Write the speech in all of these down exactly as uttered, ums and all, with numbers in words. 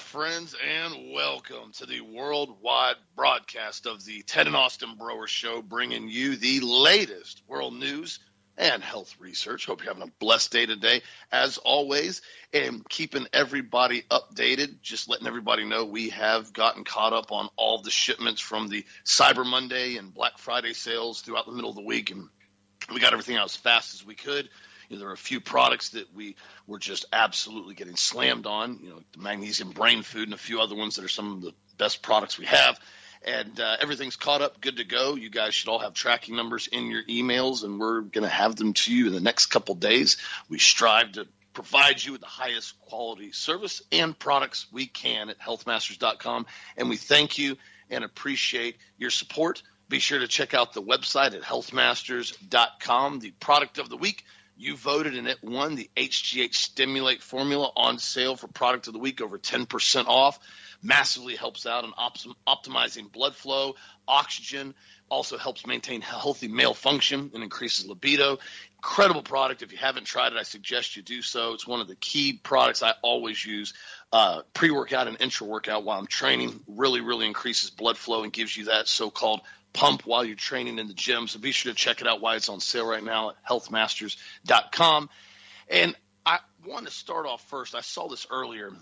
friends, and welcome to the worldwide broadcast of the Ted and Austin Broer Show, bringing you the latest world news and health research. Hope you're having a blessed day today, as always, and keeping everybody updated. Just letting everybody know we have gotten caught up on all the shipments from the Cyber Monday and Black Friday sales throughout the middle of the week, and we got everything out as fast as we could. You know, there are a few products that we were just absolutely getting slammed on, you know, the magnesium brain food and a few other ones that are some of the best products we have. And uh, everything's caught up, good to go. You guys should all have tracking numbers in your emails, and we're going to have them to you in the next couple days. We strive to provide you with the highest quality service and products we can at health masters dot com, and we thank you and appreciate your support. Be sure to check out the website at health masters dot com. The product of the week, you voted and it won the H G H Stimulate formula, on sale for product of the week, over ten percent off. Massively helps out in op- optimizing blood flow, oxygen, also helps maintain healthy male function and increases libido. Incredible product. If you haven't tried it, I suggest you do so. It's one of the key products I always use uh, pre-workout and intra-workout while I'm training. Really, really increases blood flow and gives you that so-called pump while you're training in the gym. So be sure to check it out while it's on sale right now at health masters dot com. And I want to start off first. I saw this earlier.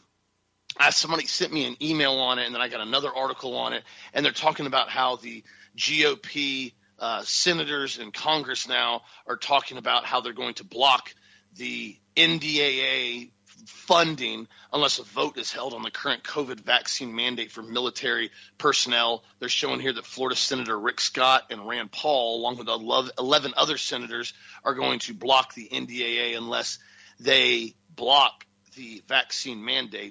I, somebody sent me an email on it, and then I got another article on it, and they're talking about how the G O P uh, senators in Congress now are talking about how they're going to block the N D A A funding unless a vote is held on the current COVID vaccine mandate for military personnel. They're showing here that Florida Senator Rick Scott and Rand Paul, along with eleven other senators, are going to block the N D A A unless they block the vaccine mandate.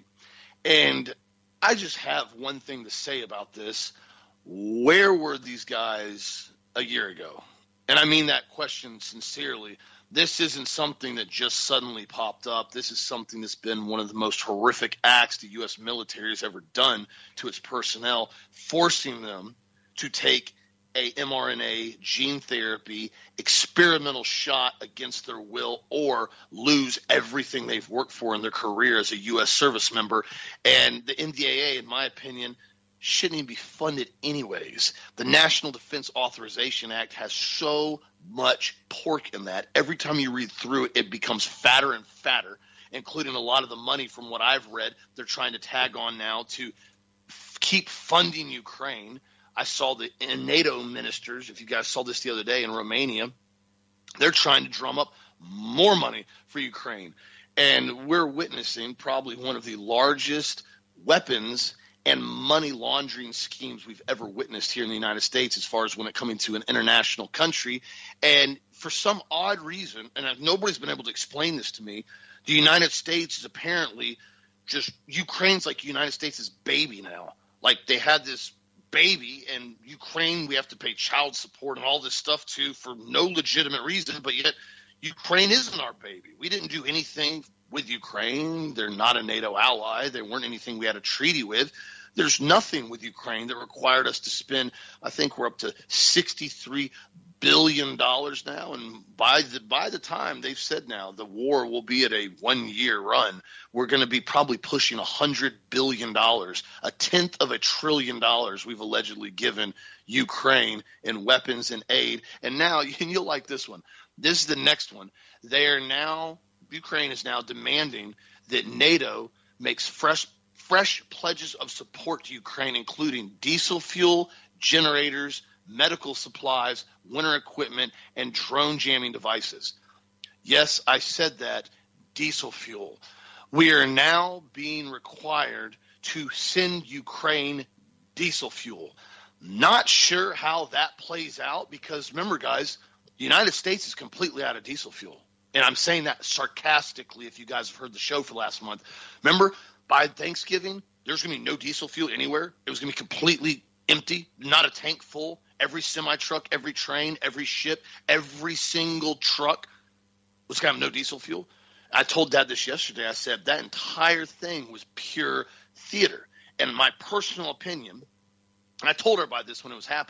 And I just have one thing to say about this. Where were these guys a year ago? And I mean that question sincerely. This isn't something that just suddenly popped up. This is something that's been one of the most horrific acts the U S military has ever done to its personnel, forcing them to take a mRNA gene therapy experimental shot against their will or lose everything they've worked for in their career as a U S service member. And the N D A A, in my opinion, shouldn't even be funded anyways. The National Defense Authorization Act has so much pork in that. Every time you read through it, it becomes fatter and fatter, including a lot of the money from what I've read they're trying to tag on now to f- keep funding Ukraine. I saw the NATO ministers, if you guys saw this the other day in Romania, they're trying to drum up more money for Ukraine. And we're witnessing probably one of the largest weapons and money laundering schemes we've ever witnessed here in the United States as far as when it coming to an international country. And for some odd reason, and nobody's been able to explain this to me, the United States is apparently just – Ukraine's like the United States' baby now. Like they had this baby, and Ukraine we have to pay child support and all this stuff to for no legitimate reason, but yet Ukraine isn't our baby. We didn't do anything with Ukraine. They're not a NATO ally. They weren't anything we had a treaty with. There's nothing with Ukraine that required us to spend, I think we're up to sixty-three billion dollars now, and by the by the time they've said now the war will be at a one-year run, we're going to be probably pushing one hundred billion dollars, a tenth of a trillion dollars we've allegedly given Ukraine in weapons and aid. And now, and you'll like this one, this is the next one. They are now, Ukraine is now demanding that NATO makes fresh fresh pledges of support to Ukraine, including diesel fuel, generators, medical supplies, winter equipment, and drone jamming devices. Yes, I said that, diesel fuel. We are now being required to send Ukraine diesel fuel. Not sure how that plays out because, remember, guys, the United States is completely out of diesel fuel. And I'm saying that sarcastically if you guys have heard the show for last month. Remember, by Thanksgiving, there's going to be no diesel fuel anywhere. It was going to be completely empty, not a tank full. Every semi-truck, every train, every ship, every single truck was going to have no diesel fuel. I told Dad this yesterday. I said that entire thing was pure theater. And my personal opinion, and I told her about this when it was happening,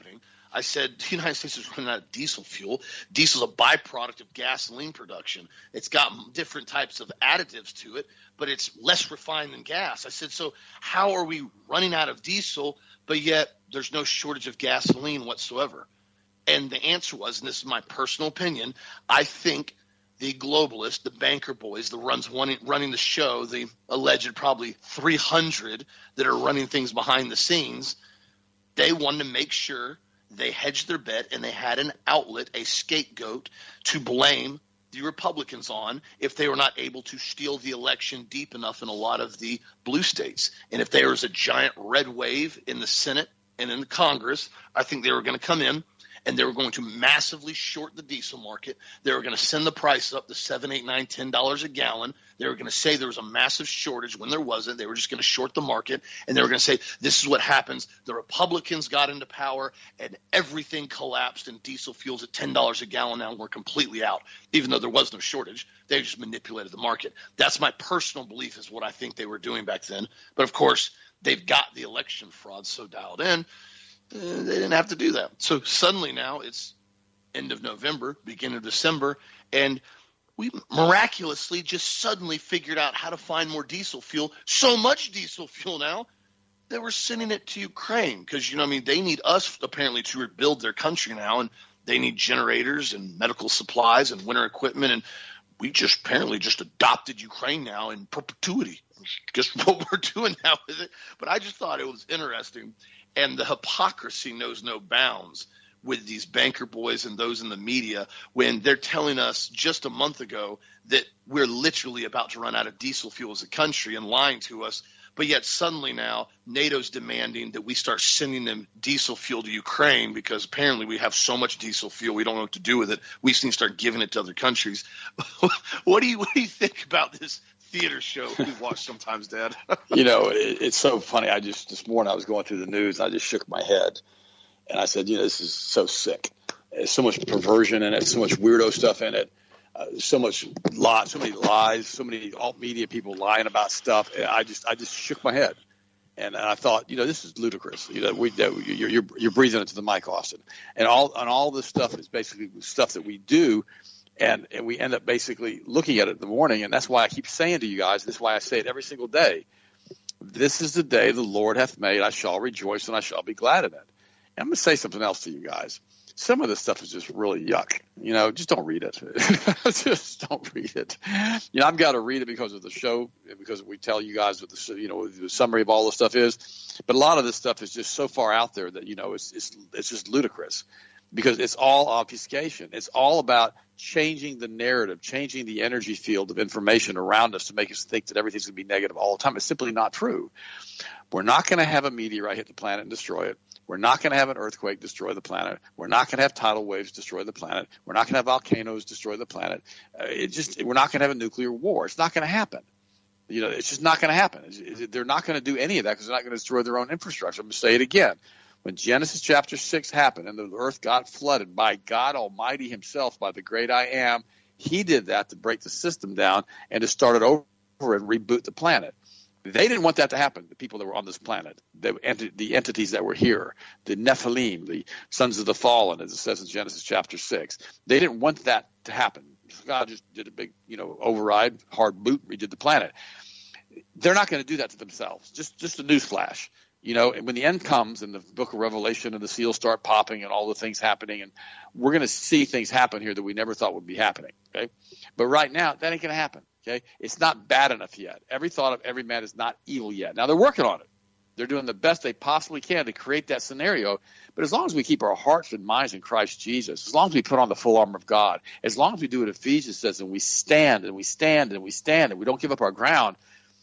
I said the United States is running out of diesel fuel. Diesel is a byproduct of gasoline production. It's got different types of additives to it, but it's less refined than gas. I said, so how are we running out of diesel, but yet there's no shortage of gasoline whatsoever? And the answer was, and this is my personal opinion, I think the globalists, the banker boys, the runs running, running the show, the alleged probably three hundred that are running things behind the scenes, they wanted to make sure they hedged their bet and they had an outlet, a scapegoat to blame the Republicans on if they were not able to steal the election deep enough in a lot of the blue states. And if there was a giant red wave in the Senate and in the Congress, I think they were going to come in and they were going to massively short the diesel market. They were going to send the price up to seven, eight, nine, ten dollars a gallon. They were going to say there was a massive shortage when there wasn't. They were just going to short the market, and they were going to say this is what happens. The Republicans got into power, and everything collapsed, and diesel fuel's at ten dollars a gallon now, and we're completely out, even though there was no shortage. They just manipulated the market. That's my personal belief is what I think they were doing back then. But, of course, they've got the election fraud so dialed in, Uh, they didn't have to do that. So suddenly now it's end of November, beginning of December, and we miraculously just suddenly figured out how to find more diesel fuel, so much diesel fuel now that we're sending it to Ukraine because, you know, I mean, they need us apparently to rebuild their country now, and they need generators and medical supplies and winter equipment, and we just apparently just adopted Ukraine now in perpetuity. Just what we're doing now with it. But I just thought it was interesting. And the hypocrisy knows no bounds with these banker boys and those in the media when they're telling us just a month ago that we're literally about to run out of diesel fuel as a country and lying to us. But yet suddenly now NATO's demanding that we start sending them diesel fuel to Ukraine because apparently we have so much diesel fuel we don't know what to do with it. We just need to start giving it to other countries. What do you what do you think about this theater show we watch sometimes, Dad? You know, it, it's so funny. I just this morning I was going through the news. And I just shook my head, and I said, "You know, this is so sick. There's so much perversion in it, so much weirdo stuff in it, uh, so much lie, so many lies, so many alt media people lying about stuff." And I just I just shook my head, and, and I thought, you know, this is ludicrous. You know, we you're you're, you're breathing into the mic, Austin, and all and all this stuff is basically stuff that we do. And, and we end up basically looking at it in the morning, and that's why I keep saying to you guys, this is why I say it every single day, this is the day the Lord hath made. I shall rejoice and I shall be glad in it. And I'm going to say something else to you guys. Some of this stuff is just really yuck. You know, just don't read it. Just don't read it. You know, I've got to read it because of the show, because we tell you guys what the, you know, the summary of all the stuff is. But a lot of this stuff is just so far out there that, you know, it's it's, it's just ludicrous. Because it's all obfuscation. It's all about changing the narrative, changing the energy field of information around us to make us think that everything's going to be negative all the time. It's simply not true. We're not going to have a meteorite hit the planet and destroy it. We're not going to have an earthquake destroy the planet. We're not going to have tidal waves destroy the planet. We're not going to have volcanoes destroy the planet. Uh, it just we're not going to have a nuclear war. It's not going to happen. You know, it's just not going to happen. It's, it, they're not going to do any of that because they're not going to destroy their own infrastructure. I'm going to say it again. When Genesis chapter six happened and the earth got flooded by God Almighty himself, by the great I am, he did that to break the system down and to start it over and reboot the planet. They didn't want that to happen, the people that were on this planet, the, ent- the entities that were here, the Nephilim, the sons of the fallen, as it says in Genesis chapter six. They didn't want that to happen. God just did a big, you know, override, hard boot, redid the planet. They're not going to do that to themselves. Just, just a newsflash. You know, when the end comes and the book of Revelation and the seals start popping and all the things happening, and we're going to see things happen here that we never thought would be happening, okay? But right now, that ain't going to happen, okay? It's not bad enough yet. Every thought of every man is not evil yet. Now, they're working on it. They're doing the best they possibly can to create that scenario. But as long as we keep our hearts and minds in Christ Jesus, as long as we put on the full armor of God, as long as we do what Ephesians says and we stand and we stand and we stand and we don't give up our ground,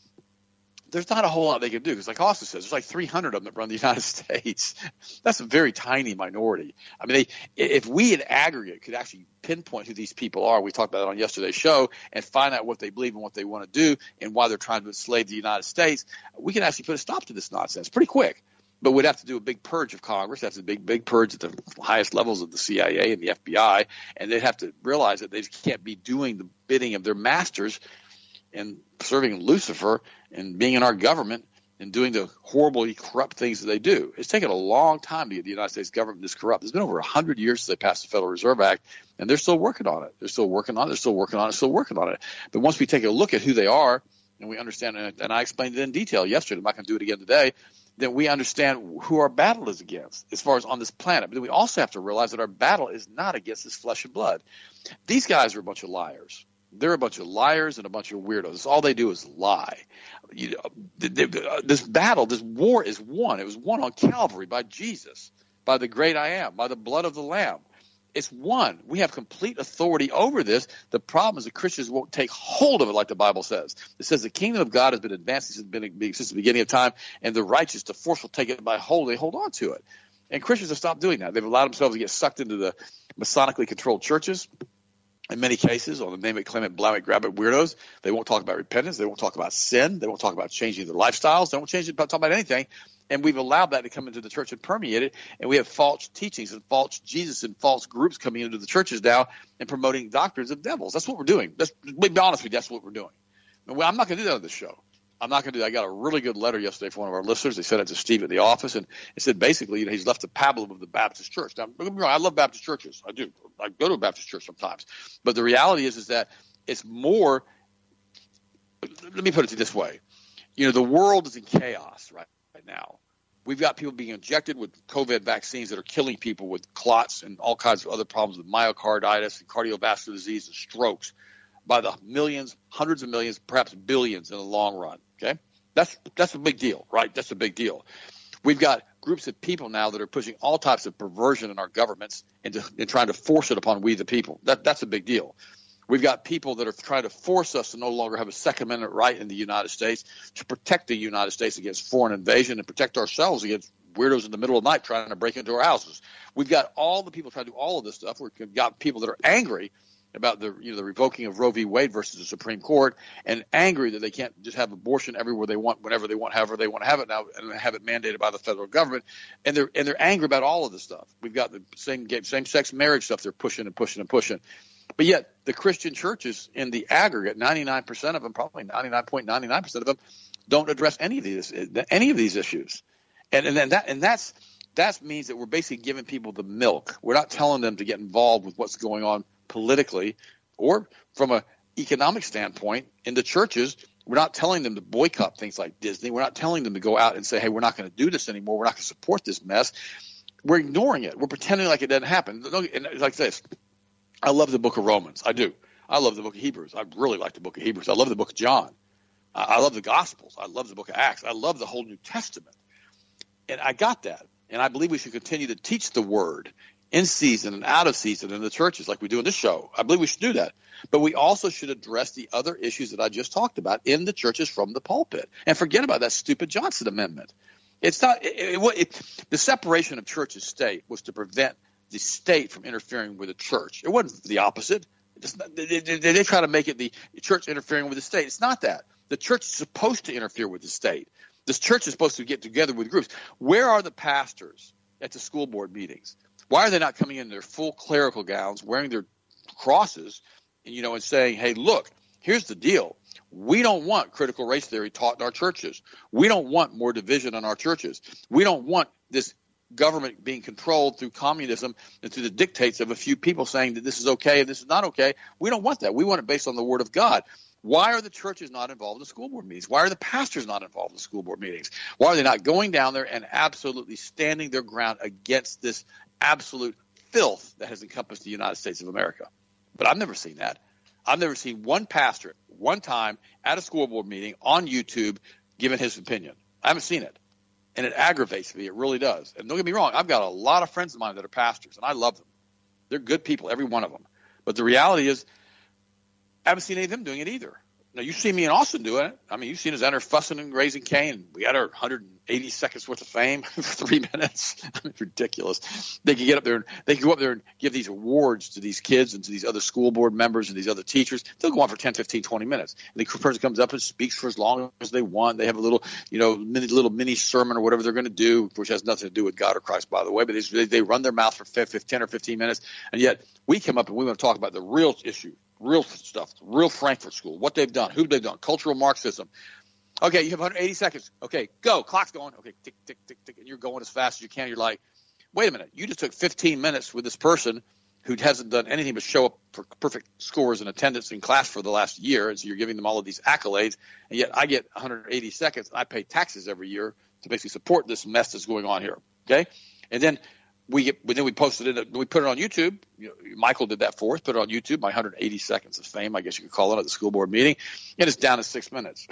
there's not a whole lot they can do. Because like Austin says, there's like three hundred of them that run the United States. That's a very tiny minority. I mean, they, if we in aggregate could actually pinpoint who these people are, we talked about it on yesterday's show, and find out what they believe and what they want to do and why they're trying to enslave the United States, we can actually put a stop to this nonsense pretty quick. But we'd have to do a big purge of Congress. That's a big, big purge at the highest levels of the C I A and the F B I. And they'd have to realize that they can't be doing the bidding of their masters and serving Lucifer and being in our government and doing the horribly corrupt things that they do. It's taken a long time to get the United States government this corrupt. It's been over one hundred years since they passed the Federal Reserve Act, and they're still working on it. They're still working on it. They're still working on it. Still working on it. But once we take a look at who they are, and we understand, and I explained it in detail yesterday, I'm not going to do it again today, then we understand who our battle is against as far as on this planet. But then we also have to realize that our battle is not against this flesh and blood. These guys are a bunch of liars. They're a bunch of liars and a bunch of weirdos. All they do is lie. You know, this battle, this war is won. It was won on Calvary by Jesus, by the great I am, by the blood of the Lamb. It's won. We have complete authority over this. The problem is that Christians won't take hold of it like the Bible says. It says the kingdom of God has been advancing since, since the beginning of time, and the righteous, the force will take it by hold. They hold on to it. And Christians have stopped doing that. They've allowed themselves to get sucked into the Masonically controlled churches. In many cases, on the name it, claim it, blam it, grab it weirdos, they won't talk about repentance. They won't talk about sin. They won't talk about changing their lifestyles. They won't change it, talk about anything. And we've allowed that to come into the church and permeate it. And we have false teachings and false Jesus and false groups coming into the churches now and promoting doctrines of devils. That's what we're doing. Let's be honest with you. That's what we're doing. And I'm not going to do that on this show. I'm not going to do that. I got a really good letter yesterday from one of our listeners. They sent it to Steve at the office, and it said basically, you know, he's left the pablum of the Baptist church. Now, don't get me wrong, I love Baptist churches. I do. I go to a Baptist church sometimes. But the reality is, is that it's more – let me put it this way. You know, the world is in chaos right, right now. We've got people being injected with COVID vaccines that are killing people with clots and all kinds of other problems with myocarditis and cardiovascular disease and strokes by the millions, hundreds of millions, perhaps billions in the long run. Okay, that's that's a big deal, right? That's a big deal. We've got groups of people now that are pushing all types of perversion in our governments and, to, and trying to force it upon we the people. That that's a big deal. We've got people that are trying to force us to no longer have a Second Amendment right in the United States to protect the United States against foreign invasion and protect ourselves against weirdos in the middle of the night trying to break into our houses. We've got all the people trying to do all of this stuff. We've got people that are angry about the you know the revoking of Roe v. Wade versus the Supreme Court, and angry that they can't just have abortion everywhere they want, whenever they want, however they want to have it now, and have it mandated by the federal government. And they're and they're angry about all of this stuff. We've got the same same sex marriage stuff they're pushing and pushing and pushing. But yet the Christian churches in the aggregate, ninety-nine percent of them, probably ninety-nine point nine nine percent of them, don't address any of these any of these issues. And and then that and that's that means that we're basically giving people the milk. We're not telling them to get involved with what's going on politically or from an economic standpoint in the churches. We're not telling them to boycott things like Disney. We're not telling them to go out and say, hey, we're not going to do this anymore. We're not going to support this mess. We're ignoring it. We're pretending like it doesn't happen. And it's like this. I love the book of Romans. I do. I love the book of Hebrews. I really like the book of Hebrews. I love the book of John. I love the Gospels. I love the book of Acts. I love the whole New Testament. And I got that. And I believe we should continue to teach the word in season and out of season in the churches like we do in this show. I believe we should do that. But we also should address the other issues that I just talked about in the churches from the pulpit. And forget about that stupid Johnson Amendment. It's not it, it, it, the separation of church and state was to prevent the state from interfering with the church. It wasn't the opposite. Not, they, they, they try to make it the church interfering with the state. It's not that. The church is supposed to interfere with the state. This church is supposed to get together with groups. Where are the pastors at the school board meetings? Why are they not coming in their full clerical gowns, wearing their crosses, and, you know, and saying, hey, look, here's the deal. We don't want critical race theory taught in our churches. We don't want more division in our churches. We don't want this government being controlled through communism and through the dictates of a few people saying that this is okay and this is not okay. We don't want that. We want it based on the word of God. Why are the churches not involved in school board meetings? Why are the pastors not involved in school board meetings? Why are they not going down there and absolutely standing their ground against this absolute filth that has encompassed the United States of America? But I've never seen that. I've never seen one pastor one time at a school board meeting on YouTube giving his opinion. I haven't seen it. And it aggravates me. It really does. And don't get me wrong. I've got a lot of friends of mine that are pastors, and I love them. They're good people, every one of them. But the reality is I haven't seen any of them doing it either. Now, you've seen me and Austin doing it. I mean, you've seen us enter fussing and raising Cain. We had our one hundred eighty seconds worth of fame for three minutes. I mean, ridiculous. They could get up there and they could go up there and give these awards to these kids and to these other school board members and these other teachers. They'll go on for ten, fifteen, twenty minutes. And the person comes up and speaks for as long as they want. They have a little, you know, mini, little mini sermon or whatever they're going to do, which has nothing to do with God or Christ, by the way. But they, they run their mouth for ten or fifteen minutes. And yet we come up and we want to talk about the real issue. Real stuff, real Frankfurt School, what they've done, who they've done, cultural Marxism. Okay, you have one hundred eighty seconds. Okay, go. Clock's going. Okay, tick, tick, tick, tick. And you're going as fast as you can. You're like, wait a minute. You just took fifteen minutes with this person who hasn't done anything but show up for perfect scores and attendance in class for the last year. And so you're giving them all of these accolades. And yet I get one hundred eighty seconds. I pay taxes every year to basically support this mess that's going on here. Okay. And then we get, then we posted it, we put it on YouTube. You know, Michael did that for us, put it on YouTube, my one hundred eighty seconds of fame, I guess you could call it, at the school board meeting. And it's down to six minutes.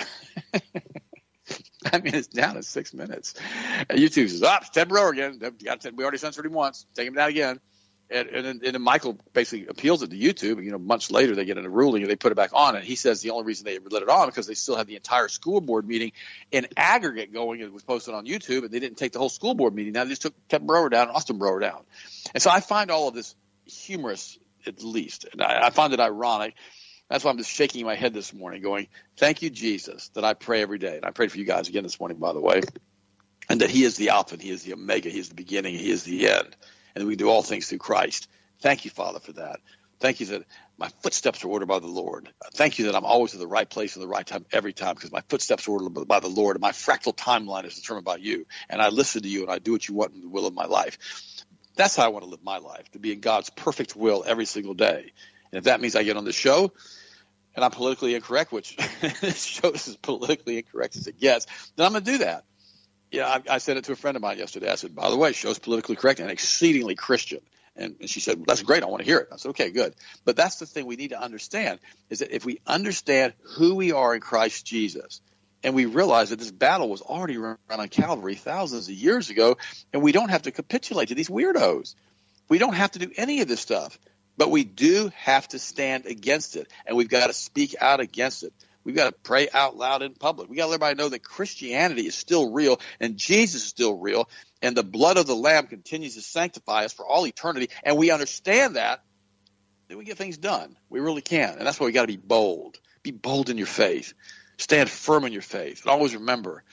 I mean, it's down to six minutes. And YouTube says, oh, it's Ted Broer again. We already censored him once. Take him down again. And, and, then, and then Michael basically appeals it to YouTube. You know, months later, they get a ruling and they put it back on. And he says the only reason they let it on because they still had the entire school board meeting in aggregate going. It was posted on YouTube, and they didn't take the whole school board meeting down. They just took Ted Broer down and Austin Broer down. And so I find all of this humorous, at least. And I, I find it ironic. That's why I'm just shaking my head this morning going, thank you, Jesus, that I pray every day. And I prayed for you guys again this morning, by the way, and that he is the Alpha, and he is the Omega, he is the beginning, he is the end. And we do all things through Christ. Thank you, Father, for that. Thank you that my footsteps are ordered by the Lord. Thank you that I'm always at the right place at the right time every time because my footsteps are ordered by the Lord, and my fractal timeline is determined by you. And I listen to you, and I do what you want in the will of my life. That's how I want to live my life, to be in God's perfect will every single day. And if that means I get on the show and I'm politically incorrect, which this show is as politically incorrect as it gets, then I'm going to do that. Yeah, I, I said it to a friend of mine yesterday. I said, by the way, show's politically correct and exceedingly Christian. And, and she said, well, that's great. I want to hear it. I said, okay, good. But that's the thing we need to understand is that if we understand who we are in Christ Jesus, and we realize that this battle was already run on Calvary thousands of years ago, and we don't have to capitulate to these weirdos. We don't have to do any of this stuff, but we do have to stand against it, and we've got to speak out against it. We've got to pray out loud in public. We've got to let everybody know that Christianity is still real and Jesus is still real, and the blood of the Lamb continues to sanctify us for all eternity, and we understand that, then we get things done. We really can, and that's why we got to be bold. Be bold in your faith. Stand firm in your faith. And always remember,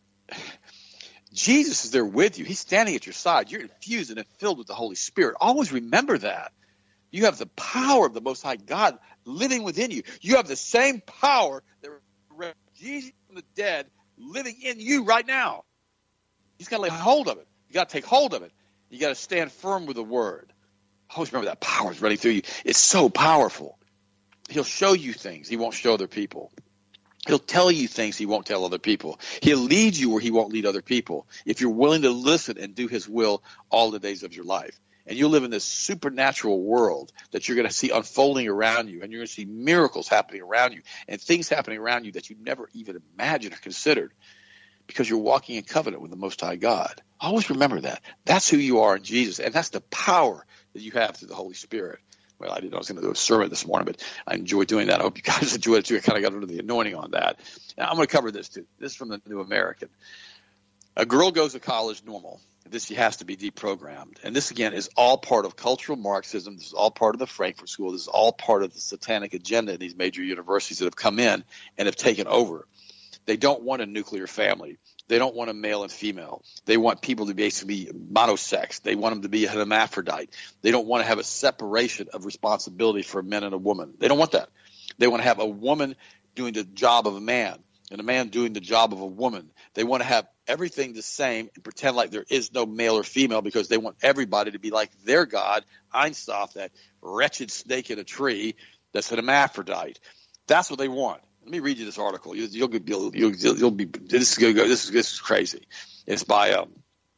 Jesus is there with you. He's standing at your side. You're infused and filled with the Holy Spirit. Always remember that. You have the power of the Most High God living within you. You have the same power that raised Jesus from the dead living in you right now. You just got to lay hold of it. You got to take hold of it. You got to stand firm with the Word. Always remember that power is running through you. It's so powerful. He'll show you things He won't show other people. He'll tell you things He won't tell other people. He'll lead you where He won't lead other people if you're willing to listen and do His will all the days of your life. And you'll live in this supernatural world that you're going to see unfolding around you, and you're going to see miracles happening around you and things happening around you that you never even imagined or considered because you're walking in covenant with the Most High God. Always remember that. That's who you are in Jesus, and that's the power that you have through the Holy Spirit. Well, I didn't know I was going to do a sermon this morning, but I enjoy doing that. I hope you guys enjoy it too. I kind of got under the anointing on that. Now, I'm going to cover this too. This is from the New American. A girl goes to college normal. This has to be deprogrammed. And this, again, is all part of cultural Marxism. This is all part of the Frankfurt School. This is all part of the satanic agenda in these major universities that have come in and have taken over. They don't want a nuclear family. They don't want a male and female. They want people to basically be monosex. They want them to be a hermaphrodite. They don't want to have a separation of responsibility for a man and a woman. They don't want that. They want to have a woman doing the job of a man and a man doing the job of a woman. They want to have everything the same and pretend like there is no male or female because they want everybody to be like their God, Einstein, that wretched snake in a tree that's an hermaphrodite. That's what they want. Let me read you this article. You'll, you'll, you'll, you'll, you'll be this is going to go. This is this is crazy. It's by um,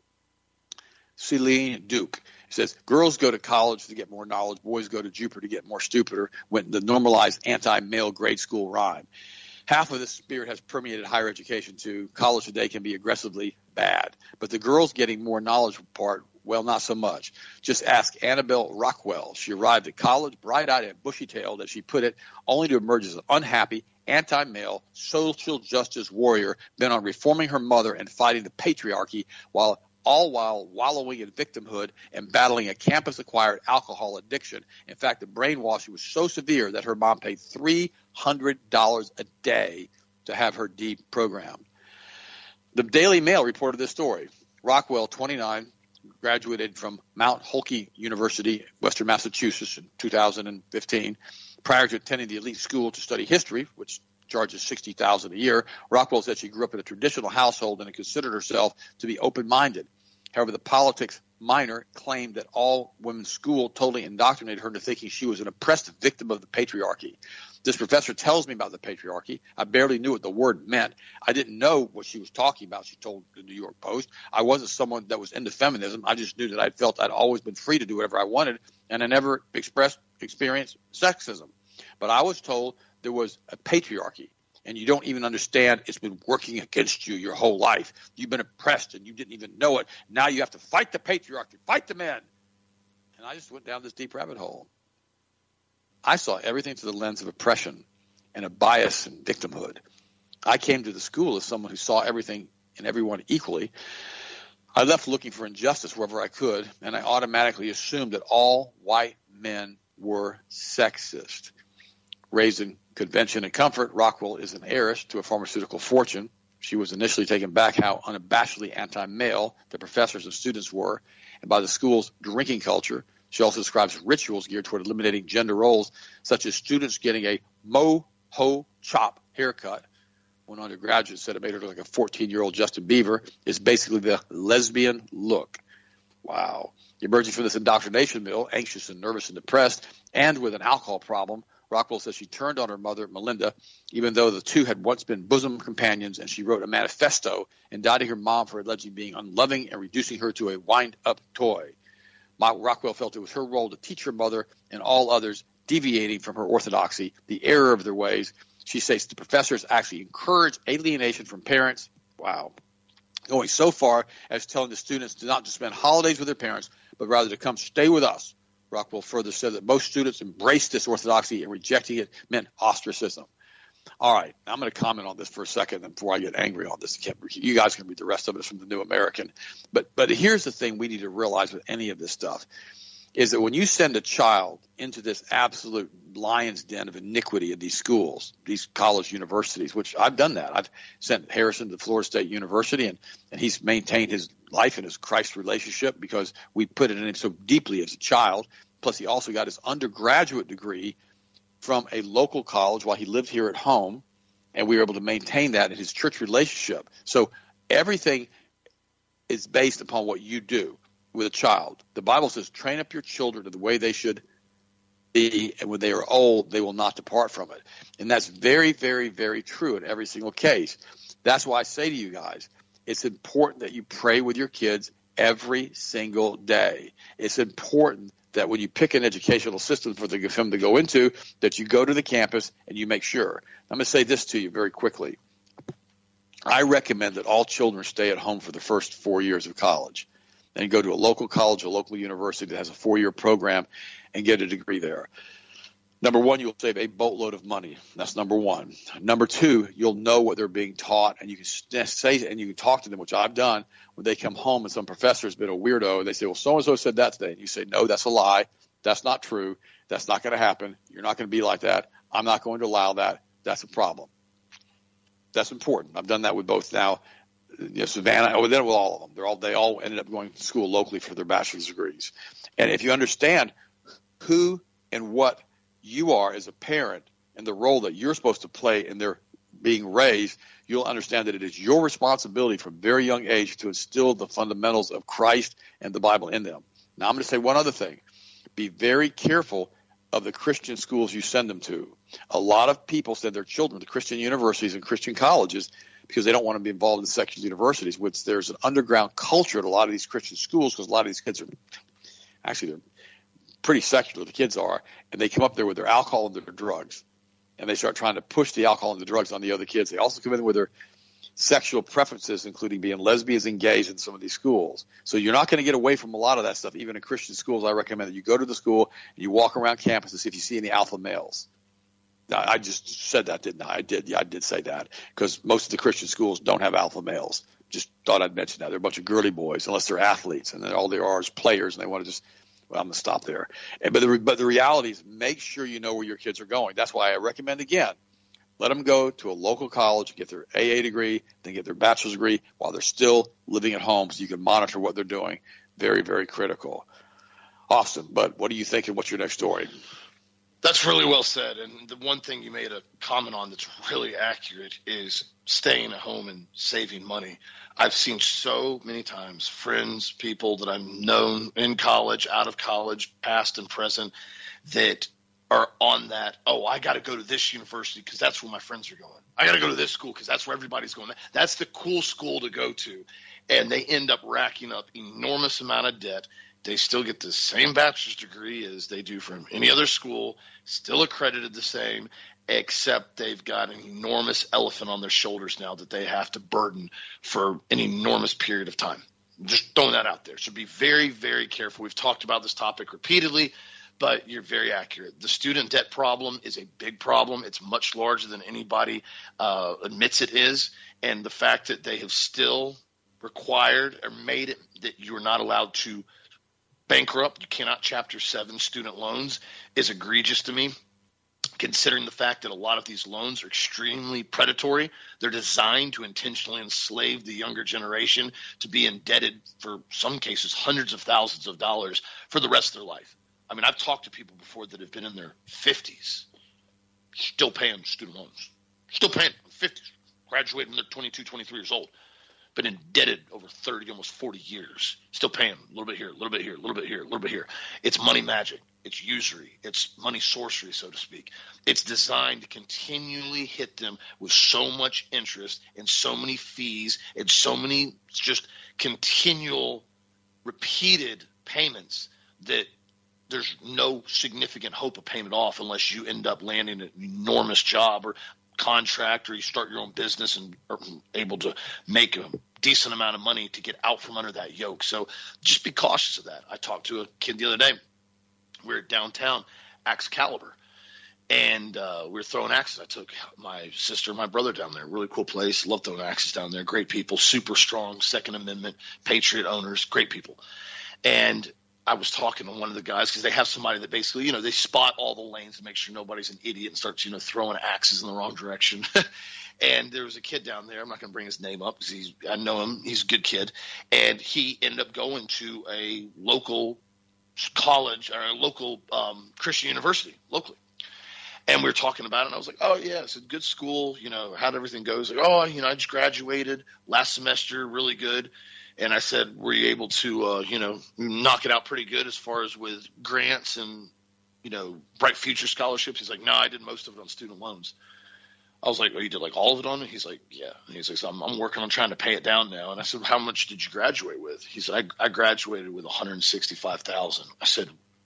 Celine Duke. It says girls go to college to get more knowledge. Boys go to Jupiter to get more stupider. Went the normalized anti-male grade school rhyme. Half of this spirit has permeated higher education too. College today can be aggressively bad, but the girls getting more knowledge part, well, not so much. Just ask Annabelle Rockwell. She arrived at college bright-eyed and bushy-tailed, as she put it, only to emerge as an unhappy, anti-male, social justice warrior bent on reforming her mother and fighting the patriarchy, while all while wallowing in victimhood and battling a campus-acquired alcohol addiction. In fact, the brainwashing was so severe that her mom paid three hundred dollars a day to have her deprogrammed. The Daily Mail reported this story. Rockwell, twenty-nine, graduated from Mount Holyoke University, Western Massachusetts in two thousand fifteen. Prior to attending the elite school to study history, which charges sixty thousand dollars a year. Rockwell said she grew up in a traditional household and considered herself to be open-minded. However, the politics minor claimed that all women's school totally indoctrinated her into thinking she was an oppressed victim of the patriarchy. This professor tells me about the patriarchy. I barely knew what the word meant. I didn't know what she was talking about, she told the New York Post. I wasn't someone that was into feminism. I just knew that I felt I'd always been free to do whatever I wanted, and I never expressed, experienced sexism. But I was told there was a patriarchy, and you don't even understand it's been working against you your whole life. You've been oppressed, and you didn't even know it. Now you have to fight the patriarchy, fight the men. And I just went down this deep rabbit hole. I saw everything through the lens of oppression and a bias and victimhood. I came to the school as someone who saw everything and everyone equally. I left looking for injustice wherever I could, and I automatically assumed that all white men were sexist. Raised in convention and comfort, Rockwell is an heiress to a pharmaceutical fortune. She was initially taken back how unabashedly anti-male the professors and students were, and by the school's drinking culture. She also describes rituals geared toward eliminating gender roles, such as students getting a mo-ho chop haircut. One undergraduate said it made her look like a fourteen-year-old Justin Bieber. Is basically the lesbian look. Wow. Emerging from this indoctrination mill, anxious and nervous and depressed, and with an alcohol problem, Rockwell says she turned on her mother, Melinda, even though the two had once been bosom companions, and she wrote a manifesto indicting her mom for allegedly being unloving and reducing her to a wind-up toy. Rockwell felt it was her role to teach her mother and all others deviating from her orthodoxy the error of their ways. She states the professors actually encouraged alienation from parents. Wow. Going so far as telling the students to not just spend holidays with their parents, but rather to come stay with us. Rockwell further said that most students embraced this orthodoxy and rejecting it meant ostracism. All right, now I'm going to comment on this for a second before I get angry on this. You guys can read the rest of it from the New American. But but here's the thing we need to realize with any of this stuff is that when you send a child into this absolute lion's den of iniquity in these schools, these college universities, which I've done that. I've sent Harrison to Florida State University, and, and he's maintained his life and his Christ relationship because we put it in him so deeply as a child. Plus, he also got his undergraduate degree from a local college while he lived here at home, and we were able to maintain that in his church relationship. So everything is based upon what you do with a child. The Bible says, train up your children in the way they should be, and when they are old, they will not depart from it. And that's very, very, very true in every single case. That's why I say to you guys, it's important that you pray with your kids every single day. It's important that when you pick an educational system for them to go into, that you go to the campus and you make sure. I'm going to say this to you very quickly. I recommend that all children stay at home for the first four years of college. Then go to a local college, a local university that has a four-year program and get a degree there. Number one, you'll save a boatload of money. That's number one. Number two, you'll know what they're being taught, and you can say and you can talk to them, which I've done when they come home and some professor has been a weirdo, and they say, well, so-and-so said that today. And you say, no, that's a lie. That's not true. That's not going to happen. You're not going to be like that. I'm not going to allow that. That's a problem. That's important. I've done that with both now. You know, Savannah, or then with all of them. They're all, they all ended up going to school locally for their bachelor's degrees. And if you understand who and what you are as a parent and the role that you're supposed to play in their being raised, you'll understand that it is your responsibility from a very young age to instill the fundamentals of Christ and the Bible in them. Now, I'm going to say one other thing. Be very careful of the Christian schools you send them to. A lot of people send their children to Christian universities and Christian colleges because they don't want to be involved in secular universities, which there's an underground culture at a lot of these Christian schools because a lot of these kids are actually they're pretty secular, the kids are, and they come up there with their alcohol and their drugs, and they start trying to push the alcohol and the drugs on the other kids. They also come in with their sexual preferences, including being lesbians and gays in some of these schools. So you're not going to get away from a lot of that stuff. Even in Christian schools, I recommend that you go to the school and you walk around campus and see if you see any alpha males. I just said that, didn't I? I did. Yeah, I did say that because most of the Christian schools don't have alpha males. Just thought I'd mention that. They're a bunch of girly boys, unless they're athletes, and then all they are is players, and they want to just – well, I'm going to stop there. And, but, the, but the reality is make sure you know where your kids are going. That's why I recommend, again, let them go to a local college, get their A A degree, then get their bachelor's degree while they're still living at home so you can monitor what they're doing. Very, very critical. Awesome. But what do you think and what's your next story? That's really well said. And the one thing you made a comment on that's really accurate is staying at home and saving money. I've seen so many times friends, people that I've known in college, out of college, past and present, that are on that, oh, I got to go to this university because that's where my friends are going. I got to go to this school because that's where everybody's going. That's the cool school to go to. And they end up racking up enormous amount of debt. They still get the same bachelor's degree as they do from any other school, still accredited the same, except they've got an enormous elephant on their shoulders now that they have to burden for an enormous period of time. Just throwing that out there. So be very, very careful. We've talked about this topic repeatedly, but you're very accurate. The student debt problem is a big problem. It's much larger than anybody uh, admits it is. And the fact that they have still required or made it that you are not allowed to bankrupt, you cannot Chapter seven student loans, is egregious to me, considering the fact that a lot of these loans are extremely predatory. They're designed to intentionally enslave the younger generation to be indebted for some cases hundreds of thousands of dollars for the rest of their life. I mean, I've talked to people before that have been in their fifties, still paying student loans, still paying fifties, graduating when they're twenty-two, twenty-three years old. Been indebted over thirty, almost forty years, still paying a little bit here, a little bit here, a little bit here, a little bit here. It's money magic. It's usury. It's money sorcery, so to speak. It's designed to continually hit them with so much interest and so many fees and so many just continual repeated payments that there's no significant hope of paying it off unless you end up landing an enormous job or contract, or you start your own business and are able to make a decent amount of money to get out from under that yoke. So just be cautious of that. I talked to a kid the other day. We were downtown, Excalibur, and uh, we were throwing axes. I took my sister and my brother down there. Really cool place. Love throwing axes down there. Great people, super strong Second Amendment, Patriot owners, great people. And I was talking to one of the guys because they have somebody that basically, you know, they spot all the lanes to make sure nobody's an idiot and starts, you know, throwing axes in the wrong direction. And there was a kid down there. I'm not going to bring his name up because he's, I know him. He's a good kid. And he ended up going to a local college or a local um, Christian university locally. And we were talking about it, and I was like, oh, yeah, it's a good school. You know, how'd everything go? Like, oh, you know, I just graduated last semester, really good. And I said, were you able to, uh, you know, knock it out pretty good as far as with grants and, you know, Bright Future scholarships? He's like, no, I did most of it on student loans. I was like, oh, you did like all of it on it? He's like, yeah. And he's like, so I'm, I'm working on trying to pay it down now. And I said, how much did you graduate with? He said, I, I graduated with one hundred sixty-five thousand dollars. I said,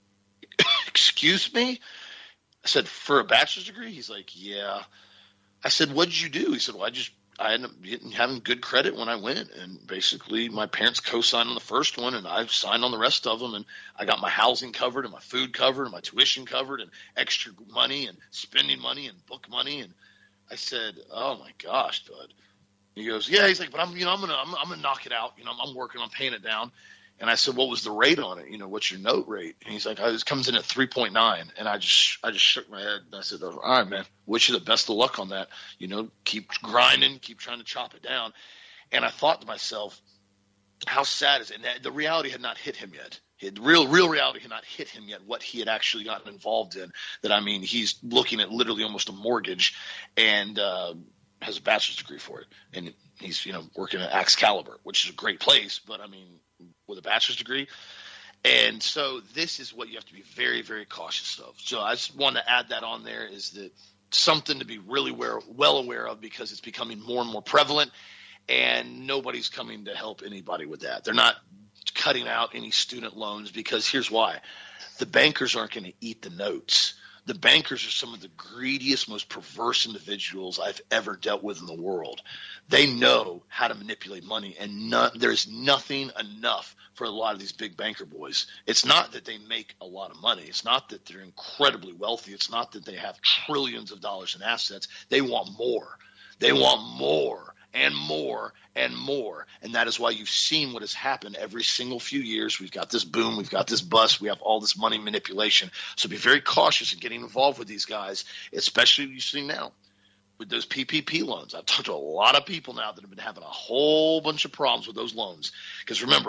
excuse me? I said, for a bachelor's degree? He's like, yeah. I said, what did you do? He said, well, I just I ended up getting, having good credit when I went, and basically my parents co-signed on the first one, and I signed on the rest of them, and I got my housing covered and my food covered and my tuition covered and extra money and spending money and book money. And I said, oh my gosh, bud. He goes, yeah. He's like, but I'm, you know, I'm gonna, I'm, I'm gonna knock it out. You know, I'm, I'm working on paying it down. And I said, what was the rate on it? You know, what's your note rate? And he's like, oh, this comes in at three point nine. And I just, I just shook my head and I said, all right, man, wish you the best of luck on that. You know, keep grinding, keep trying to chop it down. And I thought to myself, how sad is it? And the reality had not hit him yet. The real, real reality had not hit him yet, what he had actually gotten involved in. That, I mean, he's looking at literally almost a mortgage and uh, has a bachelor's degree for it. And he's, you know, working at Excalibur, which is a great place, but I mean, with a bachelor's degree. And so this is what you have to be very, very cautious of. So I just want to add that on there, is that something to be really aware, well aware of, because it's becoming more and more prevalent, and nobody's coming to help anybody with that. They're not cutting out any student loans, because here's why. The bankers aren't going to eat the notes. The bankers are some of the greediest, most perverse individuals I've ever dealt with in the world. They know how to manipulate money, and no, there's nothing enough for a lot of these big banker boys. It's not that they make a lot of money. It's not that they're incredibly wealthy. It's not that they have trillions of dollars in assets. They want more. They want more and more and more. And that is why you've seen what has happened every single few years. We've got this boom. We've got this bust. We have all this money manipulation. So be very cautious in getting involved with these guys, especially you see now with those P P P loans. I've talked to a lot of people now that have been having a whole bunch of problems with those loans. Because remember,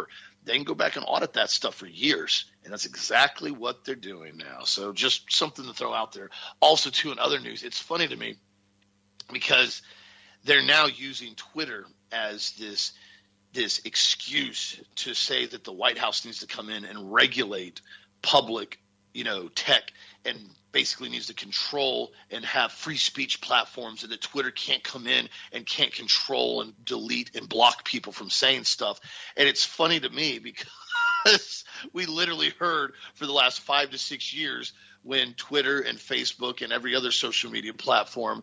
they can go back and audit that stuff for years. And that's exactly what they're doing now. So just something to throw out there. Also, too, in other news, it's funny to me because they're now using Twitter as this this excuse to say that the White House needs to come in and regulate public, you know, tech, and basically needs to control and have free speech platforms, and that Twitter can't come in and can't control and delete and block people from saying stuff. And it's funny to me because we literally heard for the last five to six years when Twitter and Facebook and every other social media platform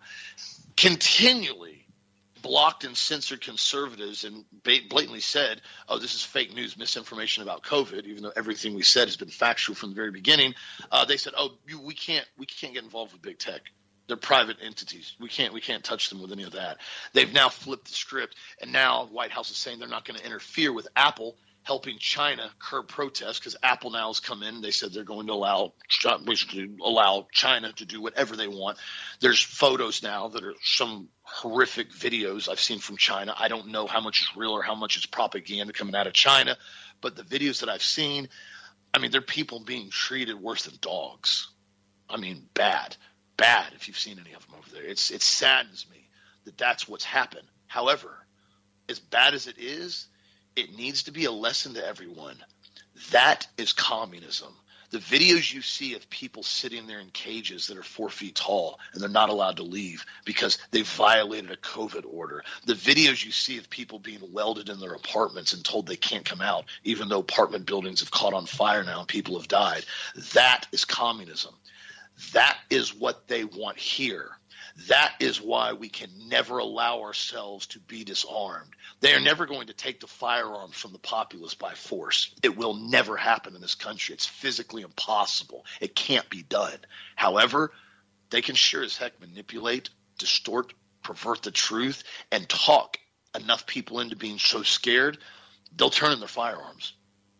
continually blocked and censored conservatives and blatantly said, oh, this is fake news, misinformation about COVID, even though everything we said has been factual from the very beginning. Uh, they said, oh, you, we can't we can't get involved with big tech. They're private entities. We can't we can't touch them with any of that. They've now flipped the script, and now the White House is saying they're not going to interfere with Apple helping China curb protests, because Apple now has come in. They said they're going to allow basically allow China to do whatever they want. There's photos now that are some horrific videos I've seen from China. I don't know how much is real or how much is propaganda coming out of China, but the videos that I've seen, I mean, they're people being treated worse than dogs. I mean, bad, bad. If you've seen any of them over there, it's it saddens me that that's what's happened. However, as bad as it is, it needs to be a lesson to everyone. That is communism. The videos you see of people sitting there in cages that are four feet tall and they're not allowed to leave because they violated a COVID order. The videos you see of people being welded in their apartments and told they can't come out, even though apartment buildings have caught on fire now and people have died. That is communism. That is what they want here. That is why we can never allow ourselves to be disarmed. They are never going to take the firearms from the populace by force. It will never happen in this country. It's physically impossible. It can't be done. However, they can sure as heck manipulate, distort, pervert the truth, and talk enough people into being so scared, they'll turn in their firearms.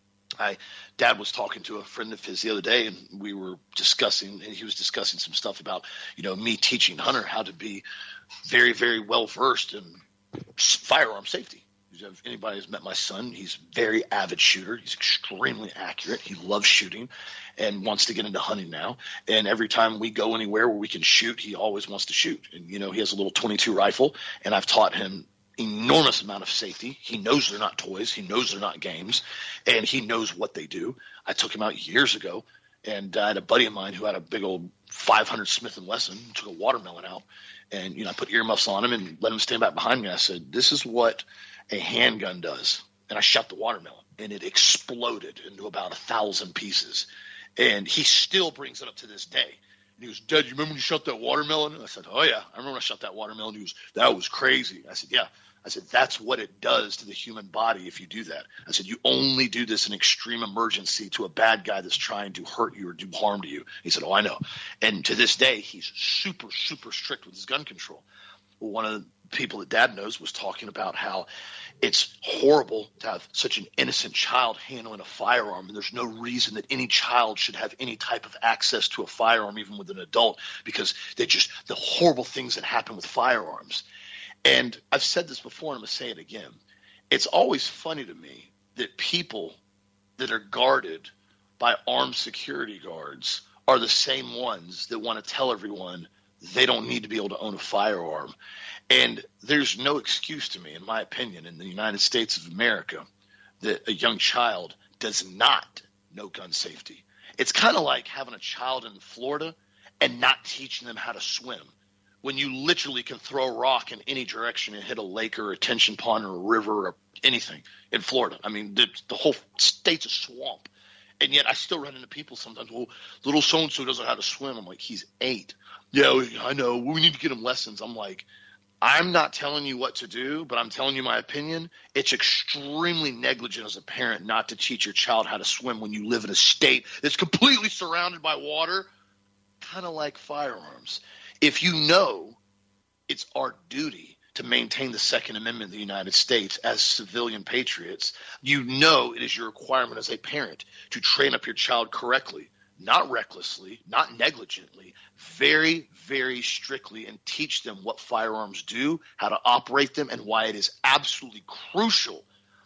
I, Dad was talking to a friend of his the other day, and we were discussing, and he was discussing some stuff about, you know, me teaching Hunter how to be very, very well versed in firearm safety. If anybody has met my son, he's a very avid shooter. He's extremely accurate. He loves shooting and wants to get into hunting now. And every time we go anywhere where we can shoot, he always wants to shoot. And, you know, he has a little twenty-two rifle, and I've taught him enormous amount of safety. He knows they're not toys. He knows they're not games, and he knows what they do. I took him out years ago, and I had a buddy of mine who had a big old five hundred Smith and Wesson, took a watermelon out, and, you know, I put earmuffs on him and let him stand back behind me. I said, this is what a handgun does. And I shot the watermelon, and it exploded into about a thousand pieces. And he still brings it up to this day. And he goes, Dad, you remember when you shot that watermelon? And I said, oh, yeah, I remember when I shot that watermelon. He goes, that was crazy. I said, yeah. I said, that's what it does to the human body if you do that. I said, you only do this in extreme emergency to a bad guy that's trying to hurt you or do harm to you. He said, oh, I know. And to this day, he's super, super strict with his gun control. Well, one of the people that Dad knows was talking about how it's horrible to have such an innocent child handling a firearm, and there's no reason that any child should have any type of access to a firearm, even with an adult, because they just the horrible things that happen with firearms. And I've said this before, and I'm going to say it again. It's always funny to me that people that are guarded by armed security guards are the same ones that want to tell everyone they don't need to be able to own a firearm. And there's no excuse to me, in my opinion, in the United States of America, that a young child does not know gun safety. It's kind of like having a child in Florida and not teaching them how to swim, when you literally can throw a rock in any direction and hit a lake or a retention pond or a river or anything in Florida. I mean, the, the whole state's a swamp. And yet I still run into people sometimes, well, little so-and-so doesn't know how to swim. I'm like, he's eight. Yeah, I know. We need to get him lessons. I'm like, I'm not telling you what to do, but I'm telling you my opinion. It's extremely negligent as a parent not to teach your child how to swim when you live in a state that's completely surrounded by water, kind of like firearms. If you know it's our duty to maintain the Second Amendment of the United States as civilian patriots, you know it is your requirement as a parent to train up your child correctly, not recklessly, not negligently, very, very strictly, and teach them what firearms do, how to operate them, and why it is absolutely crucial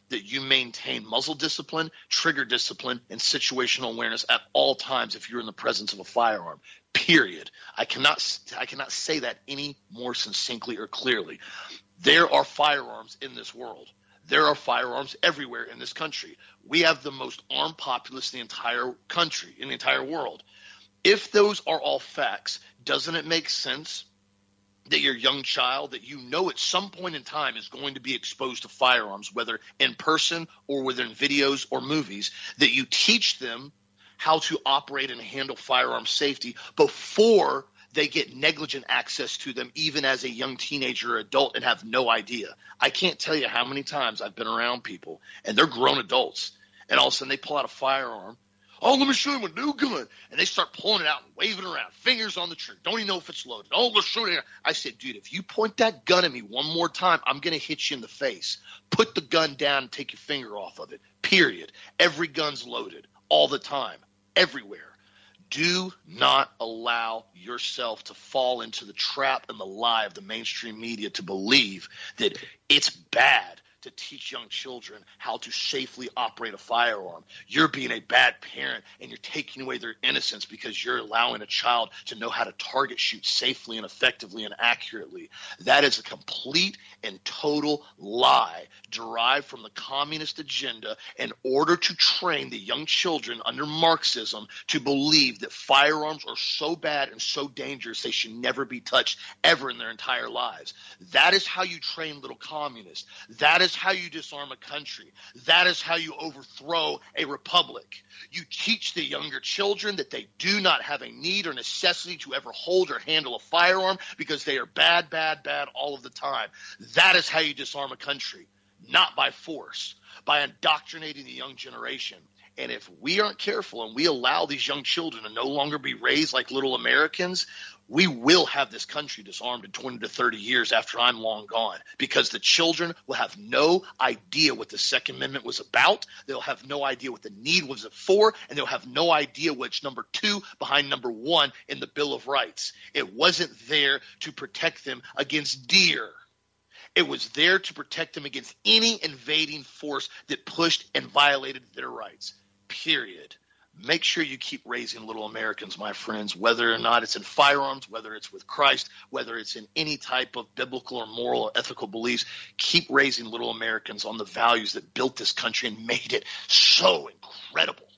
that you maintain muzzle discipline, trigger discipline, and situational awareness at all times if you're in the presence of a firearm, period. I cannot, I cannot say that any more succinctly or clearly. There are firearms in this world. There are firearms everywhere in this country. We have the most armed populace in the entire country, in the entire world. If those are all facts, doesn't it make sense that your young child that you know at some point in time is going to be exposed to firearms, whether in person or within videos or movies, that you teach them how to operate and handle firearm safety before they get negligent access to them, even as a young teenager or adult, and have no idea. I can't tell you how many times I've been around people, and they're grown adults, and all of a sudden they pull out a firearm. Oh, let me show you my new gun. And they start pulling it out and waving it around, fingers on the trigger. Don't even know if it's loaded. Oh, let's show it. I said, dude, if you point that gun at me one more time, I'm going to hit you in the face. Put the gun down and take your finger off of it, period. Every gun's loaded all the time, everywhere. Do not allow yourself to fall into the trap and the lie of the mainstream media to believe that it's bad to teach young children how to safely operate a firearm. You're being a bad parent, and you're taking away their innocence because you're allowing a child to know how to target shoot safely and effectively and accurately. That is a complete and total lie derived from the communist agenda in order to train the young children under Marxism to believe that firearms are so bad and so dangerous they should never be touched ever in their entire lives. That is how you train little communists. That is how you disarm a country. That is how you overthrow a republic. You teach the younger children that they do not have a need or necessity to ever hold or handle a firearm because they are bad, bad, bad all of the time. That is how you disarm a country, not by force, by indoctrinating the young generation. And if we aren't careful and we allow these young children to no longer be raised like little Americans, we will have this country disarmed in twenty to thirty years after I'm long gone, because the children will have no idea what the Second Amendment was about. They'll have no idea what the need was for, and they'll have no idea what's number two behind number one in the Bill of Rights. It wasn't there to protect them against deer. It was there to protect them against any invading force that pushed and violated their rights, period. Make sure you keep raising little Americans, my friends, whether or not it's in firearms, whether it's with Christ, whether it's in any type of biblical or moral or ethical beliefs. Keep raising little Americans on the values that built this country and made it so incredible.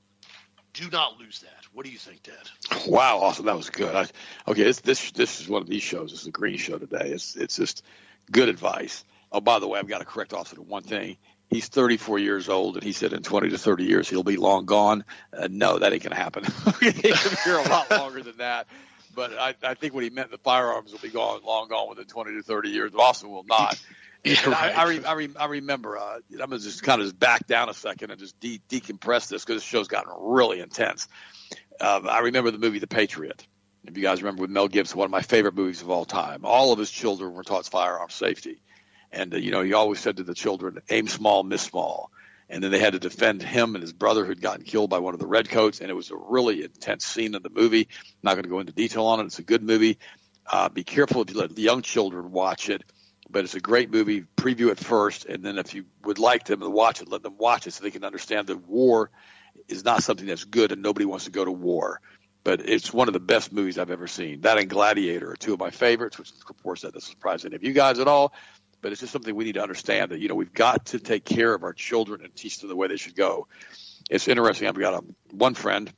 Do not lose that. What do you think, Dad? Wow, awesome. That was good. I, okay, this, this this is one of these shows. This is a Green Show today. It's it's just good advice. Oh, by the way, I've got to correct also one thing. He's thirty-four years old, and he said in twenty to thirty years he'll be long gone. Uh, no, that ain't going to happen. He'll be here a lot longer than that. But I, I think what he meant, the firearms will be gone, long gone within twenty to thirty years. Austin will not. And right. I, I, re, I, re, I remember, uh, I'm going to just kind of just back down a second and just de- decompress this because this show's gotten really intense. Um, I remember the movie The Patriot. If you guys remember, with Mel Gibson, one of my favorite movies of all time. All of his children were taught firearm safety. And, uh, you know, he always said to the children, aim small, miss small. And then they had to defend him and his brother who'd gotten killed by one of the redcoats. And it was a really intense scene in the movie. I'm not going to go into detail on it. It's a good movie. Uh, be careful if you let the young children watch it. But it's a great movie. Preview it first. And then if you would like them to watch it, let them watch it so they can understand that war is not something that's good and nobody wants to go to war. But it's one of the best movies I've ever seen. That and Gladiator are two of my favorites, which of course that doesn't surprise any of you guys at all. But it's just something we need to understand that, you know, we've got to take care of our children and teach them the way they should go. It's interesting. I've got a, one friend,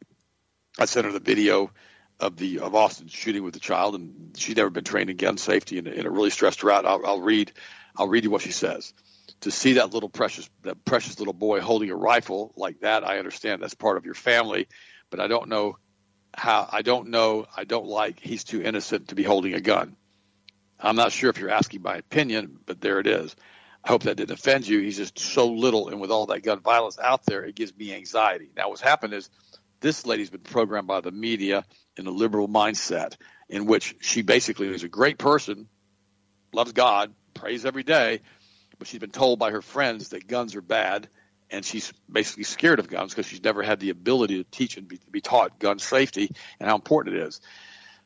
I sent her the video of the of Austin shooting with the child, and she's never been trained in gun safety, and, and it really stressed her out. I'll, I'll read I'll read you what she says. To see that little precious that precious little boy holding a rifle like that, I understand that's part of your family, but I don't know how I don't know I don't like he's too innocent to be holding a gun. I'm not sure if you're asking my opinion, but there it is. I hope that didn't offend you. He's just so little, and with all that gun violence out there, it gives me anxiety. Now, what's happened is this lady's been programmed by the media in a liberal mindset in which she basically is a great person, loves God, prays every day, but she's been told by her friends that guns are bad, and she's basically scared of guns because she's never had the ability to teach and be, be taught gun safety and how important it is.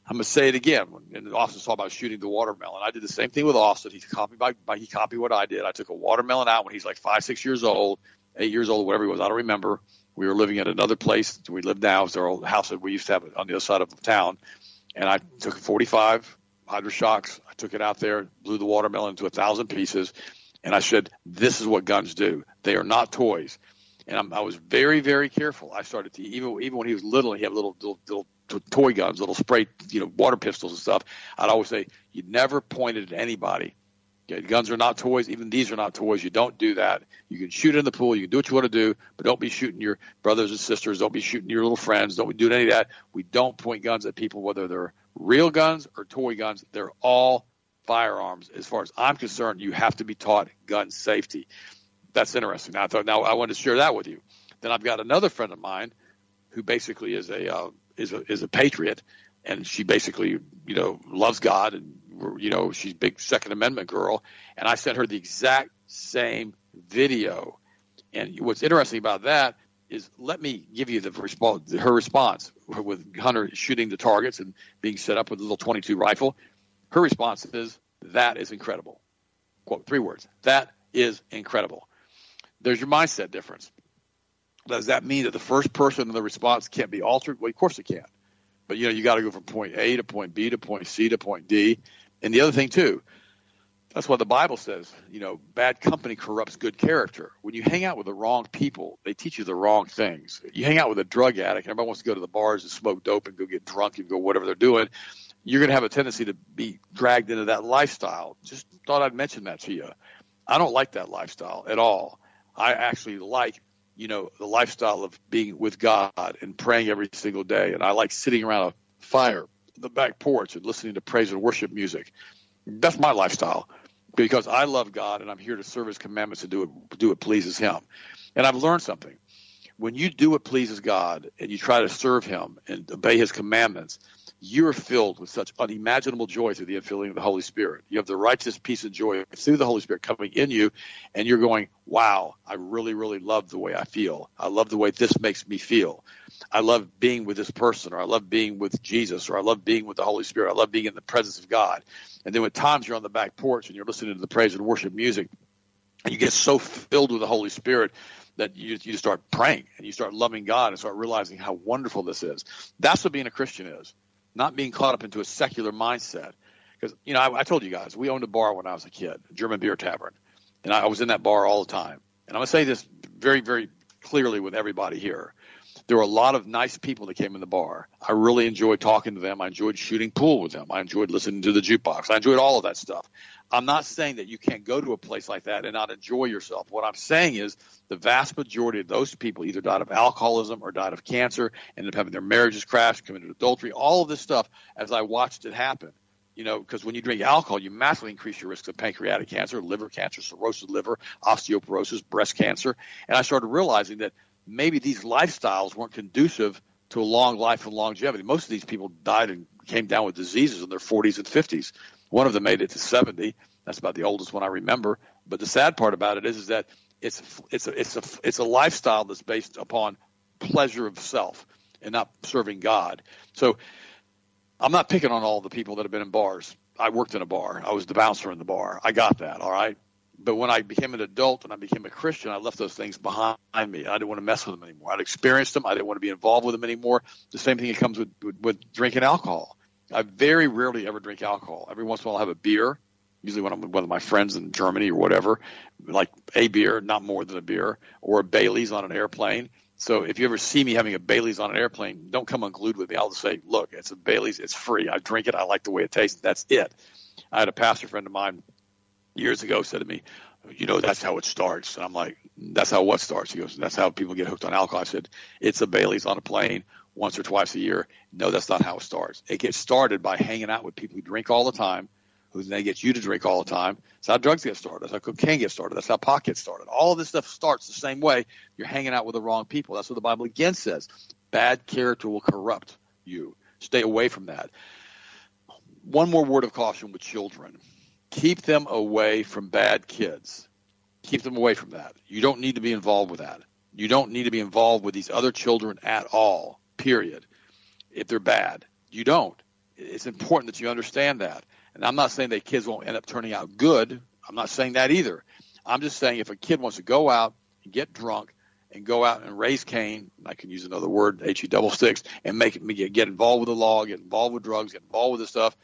I'm going to say it again. And Austin talked about shooting the watermelon. I did the same thing with Austin. He copied my, my, he copied what I did. I took a watermelon out when he's like five, six years old, eight years old, whatever he was. I don't remember. We were living at another place. We lived now. It was our old house that we used to have on the other side of town. And I took forty-five hydro shocks. I took it out there, blew the watermelon into a thousand pieces. And I said, this is what guns do. They are not toys. And I'm, I was very, very careful. I started to, even even when he was little, he had little, little, little toy guns, little spray, you know, water pistols and stuff. I'd always say, you never point it at anybody. Okay, guns are not toys. Even these are not toys. You don't do that. You can shoot in the pool. You can do what you want to do, but don't be shooting your brothers and sisters. Don't be shooting your little friends. Don't be doing any of that. We don't point guns at people, whether they're real guns or toy guns. They're all firearms. As far as I'm concerned, you have to be taught gun safety. That's interesting. Now I thought, now I wanted to share that with you. Then I've got another friend of mine who basically is a uh, is a is a patriot, and she basically, you know, loves God, and you know, she's a big Second Amendment girl. And I sent her the exact same video. And what's interesting about that is, let me give you the response, her response with Hunter shooting the targets and being set up with a little twenty-two rifle. Her response is, that is incredible. Quote, three words. That is incredible. There's your mindset difference. Does that mean that the first person in the response can't be altered? Well, of course it can. But, you know, you got to go from point A to point B to point C to point D. And the other thing, too, that's what the Bible says. You know, bad company corrupts good character. When you hang out with the wrong people, they teach you the wrong things. You hang out with a drug addict, and everybody wants to go to the bars and smoke dope and go get drunk and go whatever they're doing. You're going to have a tendency to be dragged into that lifestyle. Just thought I'd mention that to you. I don't like that lifestyle at all. I actually like, you know, the lifestyle of being with God and praying every single day. And I like sitting around a fire on the back porch and listening to praise and worship music. That's my lifestyle, because I love God and I'm here to serve his commandments and do it, do what pleases him. And I've learned something. When you do what pleases God and you try to serve him and obey his commandments, you are filled with such unimaginable joy through the infilling of the Holy Spirit. You have the righteous peace and joy through the Holy Spirit coming in you, and you're going, wow, I really, really love the way I feel. I love the way this makes me feel. I love being with this person, or I love being with Jesus, or I love being with the Holy Spirit. I love being in the presence of God. And then at times you're on the back porch and you're listening to the praise and worship music, and you get so filled with the Holy Spirit that you, you start praying and you start loving God and start realizing how wonderful this is. That's what being a Christian is. Not being caught up into a secular mindset. Because, you know, I, I told you guys, we owned a bar when I was a kid, a German beer tavern. And I, I was in that bar all the time. And I'm going to say this very, very clearly with everybody here. There were a lot of nice people that came in the bar. I really enjoyed talking to them. I enjoyed shooting pool with them. I enjoyed listening to the jukebox. I enjoyed all of that stuff. I'm not saying that you can't go to a place like that and not enjoy yourself. What I'm saying is the vast majority of those people either died of alcoholism or died of cancer, ended up having their marriages crash, committed adultery, all of this stuff as I watched it happen. You know, because when you drink alcohol, you massively increase your risk of pancreatic cancer, liver cancer, cirrhosis liver, osteoporosis, breast cancer. And I started realizing that maybe these lifestyles weren't conducive to a long life and longevity. Most of these people died and came down with diseases in their forties and fifties. One of them made it to seventy. That's about the oldest one I remember. But the sad part about it is, is that it's it's a, it's a it's a lifestyle that's based upon pleasure of self and not serving God. So I'm not picking on all the people that have been in bars. I worked in a bar. I was the bouncer in the bar. I got that, all right? But when I became an adult and I became a Christian, I left those things behind me. I didn't want to mess with them anymore. I'd experienced them. I didn't want to be involved with them anymore. The same thing that comes with, with, with drinking alcohol. I very rarely ever drink alcohol. Every once in a while I'll have a beer, usually when I'm with one of my friends in Germany or whatever, like a beer, not more than a beer, or a Bailey's on an airplane. So if you ever see me having a Bailey's on an airplane, don't come unglued with me. I'll just say, look, it's a Bailey's. It's free. I drink it. I like the way it tastes. That's it. I had a pastor friend of mine years ago said to me, you know, that's how it starts. And I'm like, that's how what starts? He goes, that's how people get hooked on alcohol. I said, it's a Bailey's on a plane once or twice a year. No, that's not how it starts. It gets started by hanging out with people who drink all the time, who then get you to drink all the time. That's how drugs get started. That's how cocaine gets started. That's how pot gets started. All of this stuff starts the same way. You're hanging out with the wrong people. That's what the Bible again says. Bad character will corrupt you. Stay away from that. One more word of caution with children. Keep them away from bad kids. Keep them away from that. You don't need to be involved with that. You don't need to be involved with these other children at all, period, if they're bad. You don't. It's important that you understand that. And I'm not saying that kids won't end up turning out good. I'm not saying that either. I'm just saying if a kid wants to go out and get drunk and go out and raise Cain, I can use another word, H E double six, and make it get, get involved with the law, get involved with drugs, get involved with this stuff,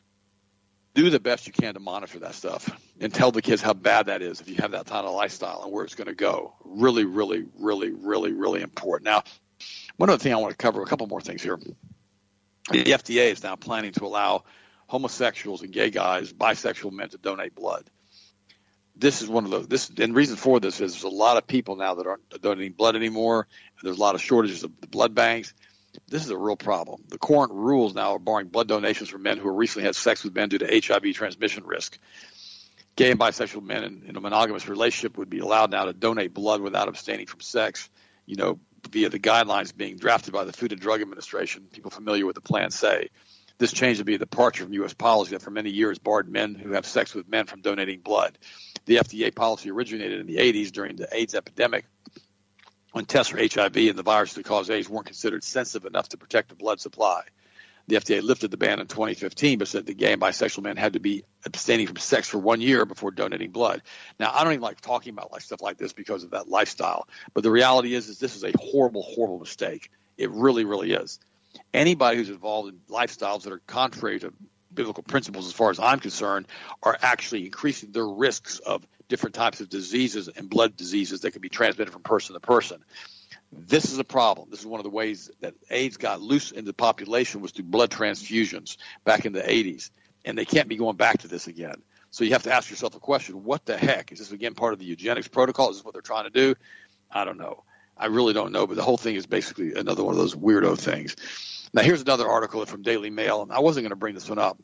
do the best you can to monitor that stuff and tell the kids how bad that is if you have that kind of lifestyle and where it's going to go. Really, really, really, really, really important. Now, one other thing I want to cover, a couple more things here. The F D A is now planning to allow homosexuals and gay guys, bisexual men to donate blood. This is one of the this and the reason for this is there's a lot of people now that aren't donating blood anymore, and there's a lot of shortages of the blood banks. This is a real problem. The current rules now are barring blood donations from men who have recently had sex with men due to H I V transmission risk. Gay and bisexual men in, in a monogamous relationship would be allowed now to donate blood without abstaining from sex, you know, via the guidelines being drafted by the Food and Drug Administration. People familiar with the plan say. This change would be a departure from U S policy that for many years barred men who have sex with men from donating blood. The F D A policy originated in the eighties during the AIDS epidemic, when tests for H I V and the virus that caused AIDS weren't considered sensitive enough to protect the blood supply. The F D A lifted the ban in twenty fifteen, but said that gay and bisexual men had to be abstaining from sex for one year before donating blood. Now, I don't even like talking about like stuff like this because of that lifestyle, but the reality is, is this is a horrible, horrible mistake. It really, really is. Anybody who's involved in lifestyles that are contrary to biblical principles, as far as I'm concerned, are actually increasing their risks of different types of diseases and blood diseases that can be transmitted from person to person. This is a problem. This is one of the ways that AIDS got loose in the population was through blood transfusions back in the eighties, and they can't be going back to this again. So you have to ask yourself a question, what the heck? Is this, again, part of the eugenics protocol? Is this what they're trying to do? I don't know. I really don't know, but the whole thing is basically another one of those weirdo things. Now, here's another article from Daily Mail, and I wasn't going to bring this one up.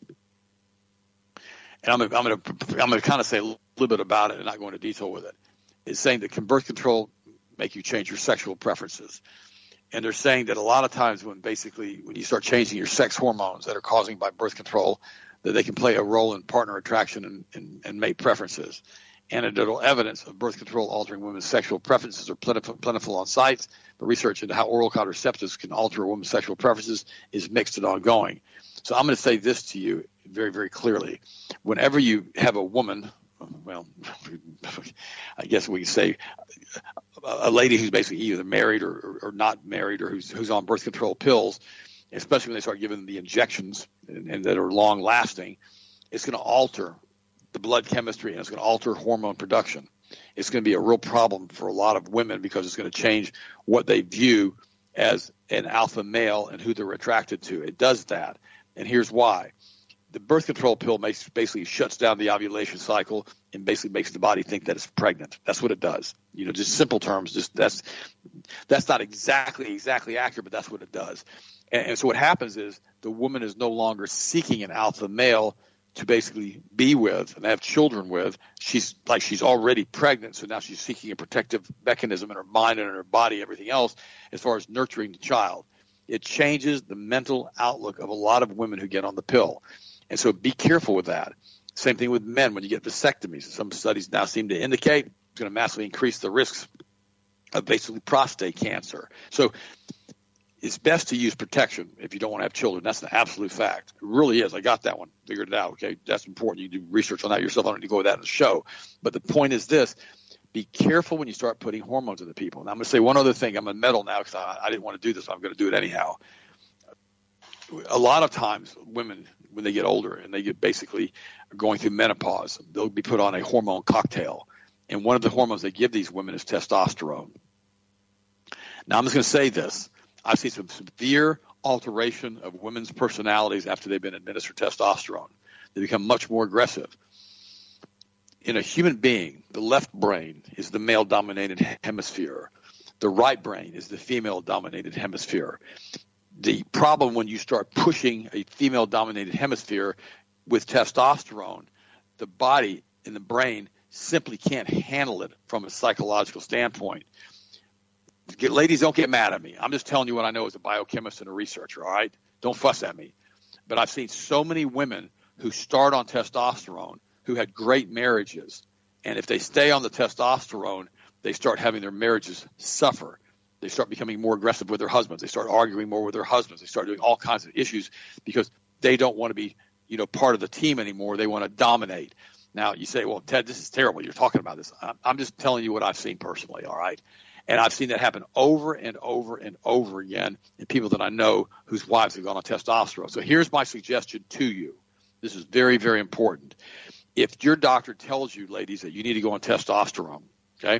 And I'm going I'm to I'm going to kind of say a little bit about it and not go into detail with it. It's saying that can birth control make you change your sexual preferences? And they're saying that a lot of times when basically when you start changing your sex hormones that are causing by birth control, that they can play a role in partner attraction and, and, and mate preferences. Anecdotal evidence of birth control altering women's sexual preferences are plentiful, plentiful on sites, but research into how oral contraceptives can alter a woman's sexual preferences is mixed and ongoing. So I'm going to say this to you very, very clearly. Whenever you have a woman, well, I guess we can say a lady who's basically either married or, or, or not married or who's, who's on birth control pills, especially when they start giving the injections and, and that are long lasting, it's going to alter the blood chemistry and it's going to alter hormone production. It's going to be a real problem for a lot of women because it's going to change what they view as an alpha male and who they're attracted to. It does that. And here's why. The birth control pill makes, basically shuts down the ovulation cycle and basically makes the body think that it's pregnant. That's what it does. You know, just simple terms. Just that's that's not exactly exactly accurate, but that's what it does. And, and so what happens is the woman is no longer seeking an alpha male to basically be with and have children with. She's like she's already pregnant, so now she's seeking a protective mechanism in her mind and in her body, everything else, as far as nurturing the child. It changes the mental outlook of a lot of women who get on the pill. And so be careful with that. Same thing with men when you get vasectomies. Some studies now seem to indicate it's going to massively increase the risks of basically prostate cancer. So it's best to use protection if you don't want to have children. That's an absolute fact. It really is. I got that one. Figured it out. Okay, that's important. You do research on that yourself. I don't need to go with that in the show. But the point is this. Be careful when you start putting hormones into people. Now, I'm going to say one other thing. I'm going to meddle now because I, I didn't want to do this. But I'm going to do it anyhow. A lot of times women, when they get older and they get basically going through menopause, they'll be put on a hormone cocktail. And one of the hormones they give these women is testosterone. Now, I'm just going to say this. I've seen some severe alteration of women's personalities after they've been administered testosterone. They become much more aggressive. In a human being, the left brain is the male-dominated hemisphere. The right brain is the female-dominated hemisphere. The problem when you start pushing a female-dominated hemisphere with testosterone, the body and the brain simply can't handle it from a psychological standpoint. Get, ladies, don't get mad at me. I'm just telling you what I know as a biochemist and a researcher, all right? Don't fuss at me. But I've seen so many women who start on testosterone who had great marriages, and if they stay on the testosterone, they start having their marriages suffer. They start becoming more aggressive with their husbands. They start arguing more with their husbands. They start doing all kinds of issues because they don't want to be, you know, part of the team anymore. They want to dominate. Now, you say, well, Ted, this is terrible. You're talking about this. I'm just telling you what I've seen personally, all right? And I've seen that happen over and over and over again in people that I know whose wives have gone on testosterone. So here's my suggestion to you. This is very, very important. If your doctor tells you, ladies, that you need to go on testosterone, okay,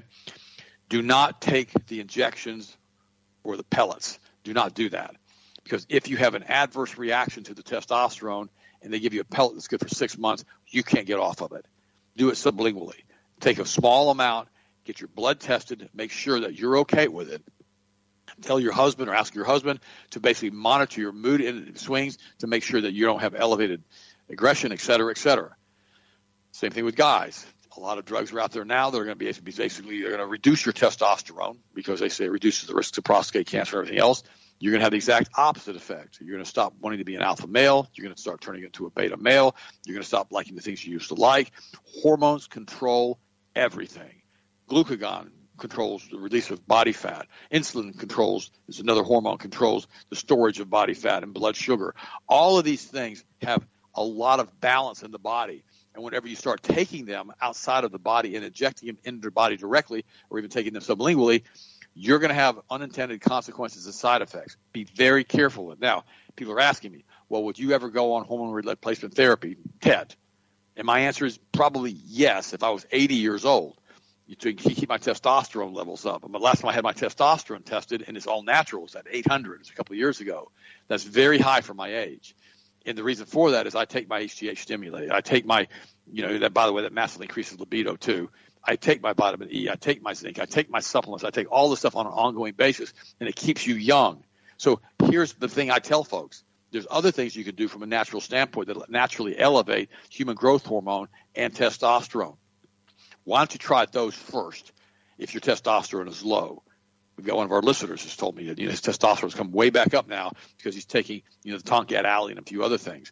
do not take the injections or the pellets. Do not do that. Because if you have an adverse reaction to the testosterone and they give you a pellet that's good for six months, you can't get off of it. Do it sublingually. Take a small amount, get your blood tested, make sure that you're okay with it. Tell your husband or ask your husband to basically monitor your mood and swings to make sure that you don't have elevated aggression, et cetera, et cetera. Same thing with guys. A lot of drugs are out there now that are going to be basically they're going to reduce your testosterone because they say it reduces the risk of prostate cancer and everything else. You're going to have the exact opposite effect. You're going to stop wanting to be an alpha male. You're going to start turning into a beta male. You're going to stop liking the things you used to like. Hormones control everything. Glucagon controls the release of body fat. Insulin controls is another hormone controls the storage of body fat and blood sugar. All of these things have a lot of balance in the body. And whenever you start taking them outside of the body and injecting them into the body directly or even taking them sublingually, you're going to have unintended consequences and side effects. Be very careful. Now, people are asking me, well, would you ever go on hormone replacement therapy, Ted? And my answer is probably yes if I was eighty years old. To keep my testosterone levels up. But last time I had my testosterone tested, and it's all natural, it was at eight hundred. It's a couple of years ago. That's very high for my age. And the reason for that is I take my H G H stimulator. I take my, you know, that by the way, that massively increases libido too. I take my vitamin E. I take my zinc. I take my supplements. I take all this stuff on an ongoing basis, and it keeps you young. So here's the thing I tell folks. There's other things you can do from a natural standpoint that naturally elevate human growth hormone and testosterone. Why don't you try those first if your testosterone is low? We've got one of our listeners who's told me that you know, his testosterone's come way back up now because he's taking you know the Tonkat Alley and a few other things.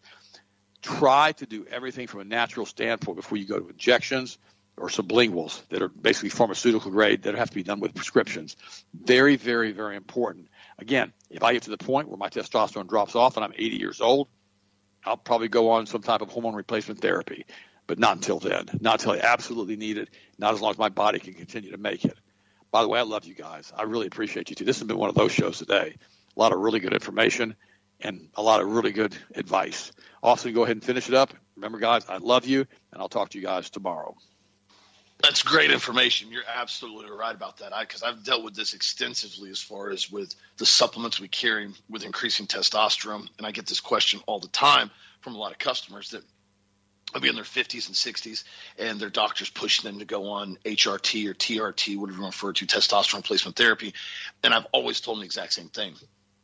Try to do everything from a natural standpoint before you go to injections or sublinguals that are basically pharmaceutical grade that have to be done with prescriptions. Very, very, very important. Again, if I get to the point where my testosterone drops off and I'm eighty years old, I'll probably go on some type of hormone replacement therapy. But not until then. Not until I absolutely need it. Not as long as my body can continue to make it. By the way, I love you guys. I really appreciate you too. This has been one of those shows today. A lot of really good information and a lot of really good advice. Austin, go ahead and finish it up. Remember, guys, I love you, and I'll talk to you guys tomorrow. That's great information. You're absolutely right about that. Because I've dealt with this extensively as far as with the supplements we carry with increasing testosterone. And I get this question all the time from a lot of customers that I'll be in their fifties and sixties, and their doctor's pushing them to go on H R T or T R T, whatever you refer to, testosterone replacement therapy. And I've always told them the exact same thing.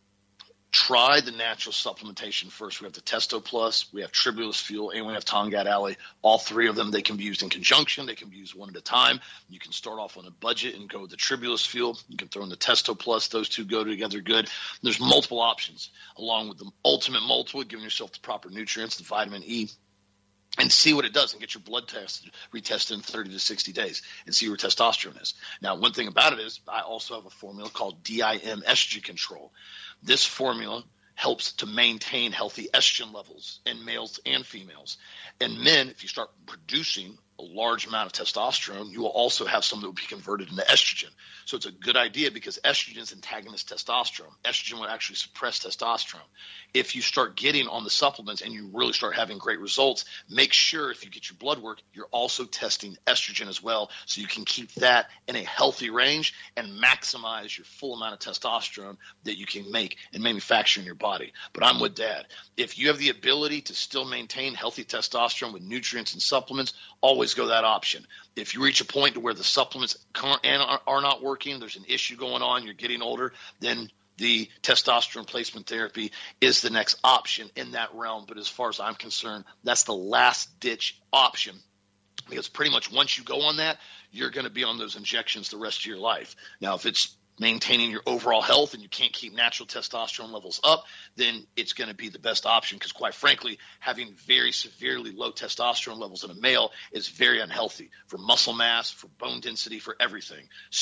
Try the natural supplementation first. We have the Testo Plus, we have Tribulus Fuel, and we have Tongat Alley. All three of them, they can be used in conjunction. They can be used one at a time. You can start off on a budget and go with the Tribulus Fuel. You can throw in the Testo Plus. Those two go together good. There's multiple options, along with the Ultimate Multiple, giving yourself the proper nutrients, the vitamin E, and see what it does and get your blood tested, retested in thirty to sixty days and see where testosterone is. Now, one thing about it is I also have a formula called D I M Estrogen Control. This formula helps to maintain healthy estrogen levels in males and females. And men, if you start producing a large amount of testosterone, you will also have some that will be converted into estrogen. So it's a good idea because estrogens antagonist testosterone. Estrogen will actually suppress testosterone. If you start getting on the supplements and you really start having great results, make sure if you get your blood work, you're also testing estrogen as well so you can keep that in a healthy range and maximize your full amount of testosterone that you can make and manufacture in your body. But I'm with Dad. If you have the ability to still maintain healthy testosterone with nutrients and supplements, always go that option. If you reach a point to where the supplements can't and are not working, there's an issue going on, you're getting older, then the testosterone replacement therapy is the next option in that realm. But as far as I'm concerned, that's the last ditch option, because pretty much once you go on that, you're going to be on those injections the rest of your life. Now, if it's maintaining your overall health and you can't keep natural testosterone levels up, then it's going to be the best option, because quite frankly, having very severely low testosterone levels in a male is very unhealthy for muscle mass, for bone density, for everything. So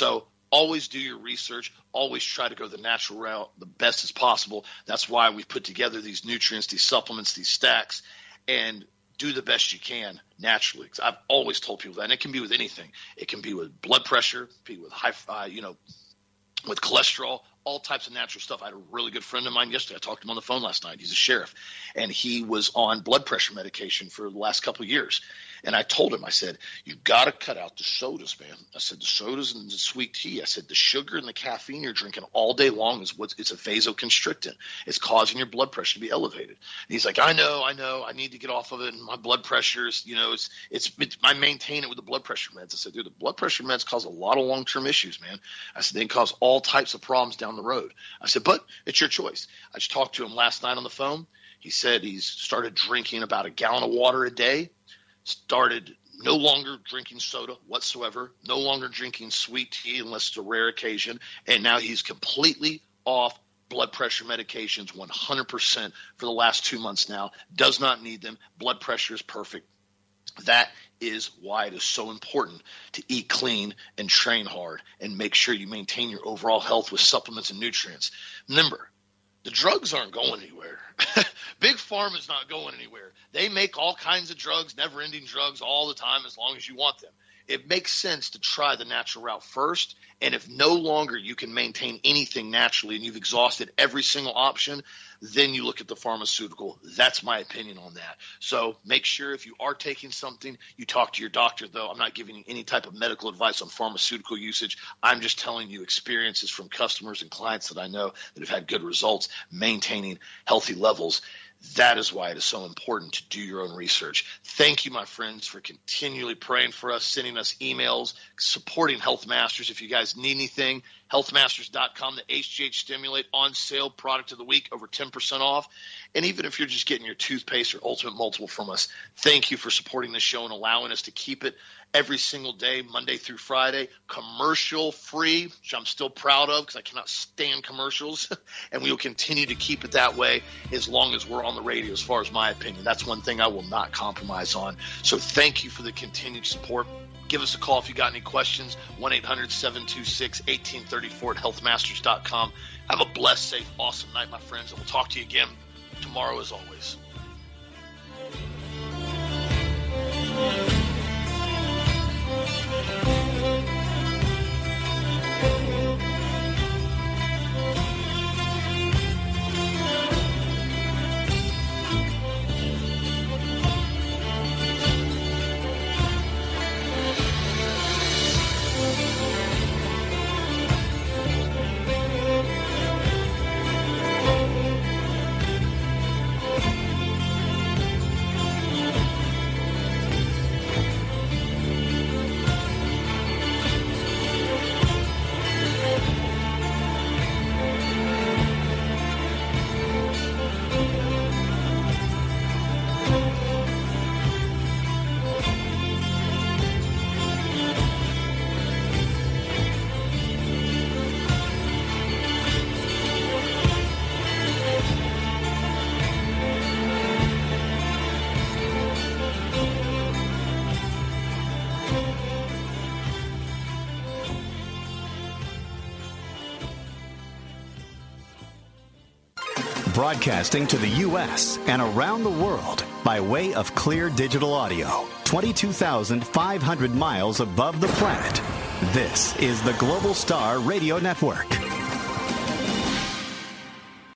always do your research. Always try to go the natural route the best as possible. That's why we've put together these nutrients, these supplements, these stacks, and do the best you can naturally. I've always told people that, and it can be with anything. It can be with blood pressure, be with high, uh, you know, with cholesterol, all types of natural stuff. I had a really good friend of mine yesterday. I talked to him on the phone last night. He's a sheriff, and he was on blood pressure medication for the last couple of years. And I told him, I said, you've got to cut out the sodas, man. I said, the sodas and the sweet tea. I said, the sugar and the caffeine you're drinking all day long is what's it's a vasoconstrictant. It's causing your blood pressure to be elevated. And he's like, I know, I know. I need to get off of it. And my blood pressure is, you know, it's, it's, it's I maintain it with the blood pressure meds. I said, dude, the blood pressure meds cause a lot of long-term issues, man. I said, they can cause all types of problems down the road. I said, but it's your choice. I just talked to him last night on the phone. He said he's started drinking about a gallon of water a day. Started no longer drinking soda whatsoever, no longer drinking sweet tea unless it's a rare occasion, and now he's completely off blood pressure medications one hundred percent for the last two months now, does not need them. Blood pressure is perfect. That is why it is so important to eat clean and train hard and make sure you maintain your overall health with supplements and nutrients. Remember, the drugs aren't going anywhere. Big Pharma is not going anywhere. They make all kinds of drugs, never-ending drugs all the time as long as you want them. It makes sense to try the natural route first, and if no longer you can maintain anything naturally and you've exhausted every single option, then you look at the pharmaceutical. That's my opinion on that. So make sure if you are taking something, you talk to your doctor, though. I'm not giving you any type of medical advice on pharmaceutical usage. I'm just telling you experiences from customers and clients that I know that have had good results maintaining healthy levels. That is why it is so important to do your own research. Thank you, my friends, for continually praying for us, sending us emails, supporting Health Masters. If you guys need anything, health masters dot com, the H G H Stimulate on sale product of the week, over ten percent off. And even if you're just getting your toothpaste or Ultimate Multiple from us, thank you for supporting the show and allowing us to keep it every single day, Monday through Friday, commercial free, which I'm still proud of because I cannot stand commercials. And we will continue to keep it that way as long as we're on the radio, as far as my opinion. That's one thing I will not compromise on. So thank you for the continued support. Give us a call if you got any questions, one eight hundred seven two six one eight three four at health masters dot com. Have a blessed, safe, awesome night, my friends, and we'll talk to you again tomorrow as always. Broadcasting to the U S and around the world by way of clear digital audio, twenty-two thousand five hundred miles above the planet. This is the Global Star Radio Network.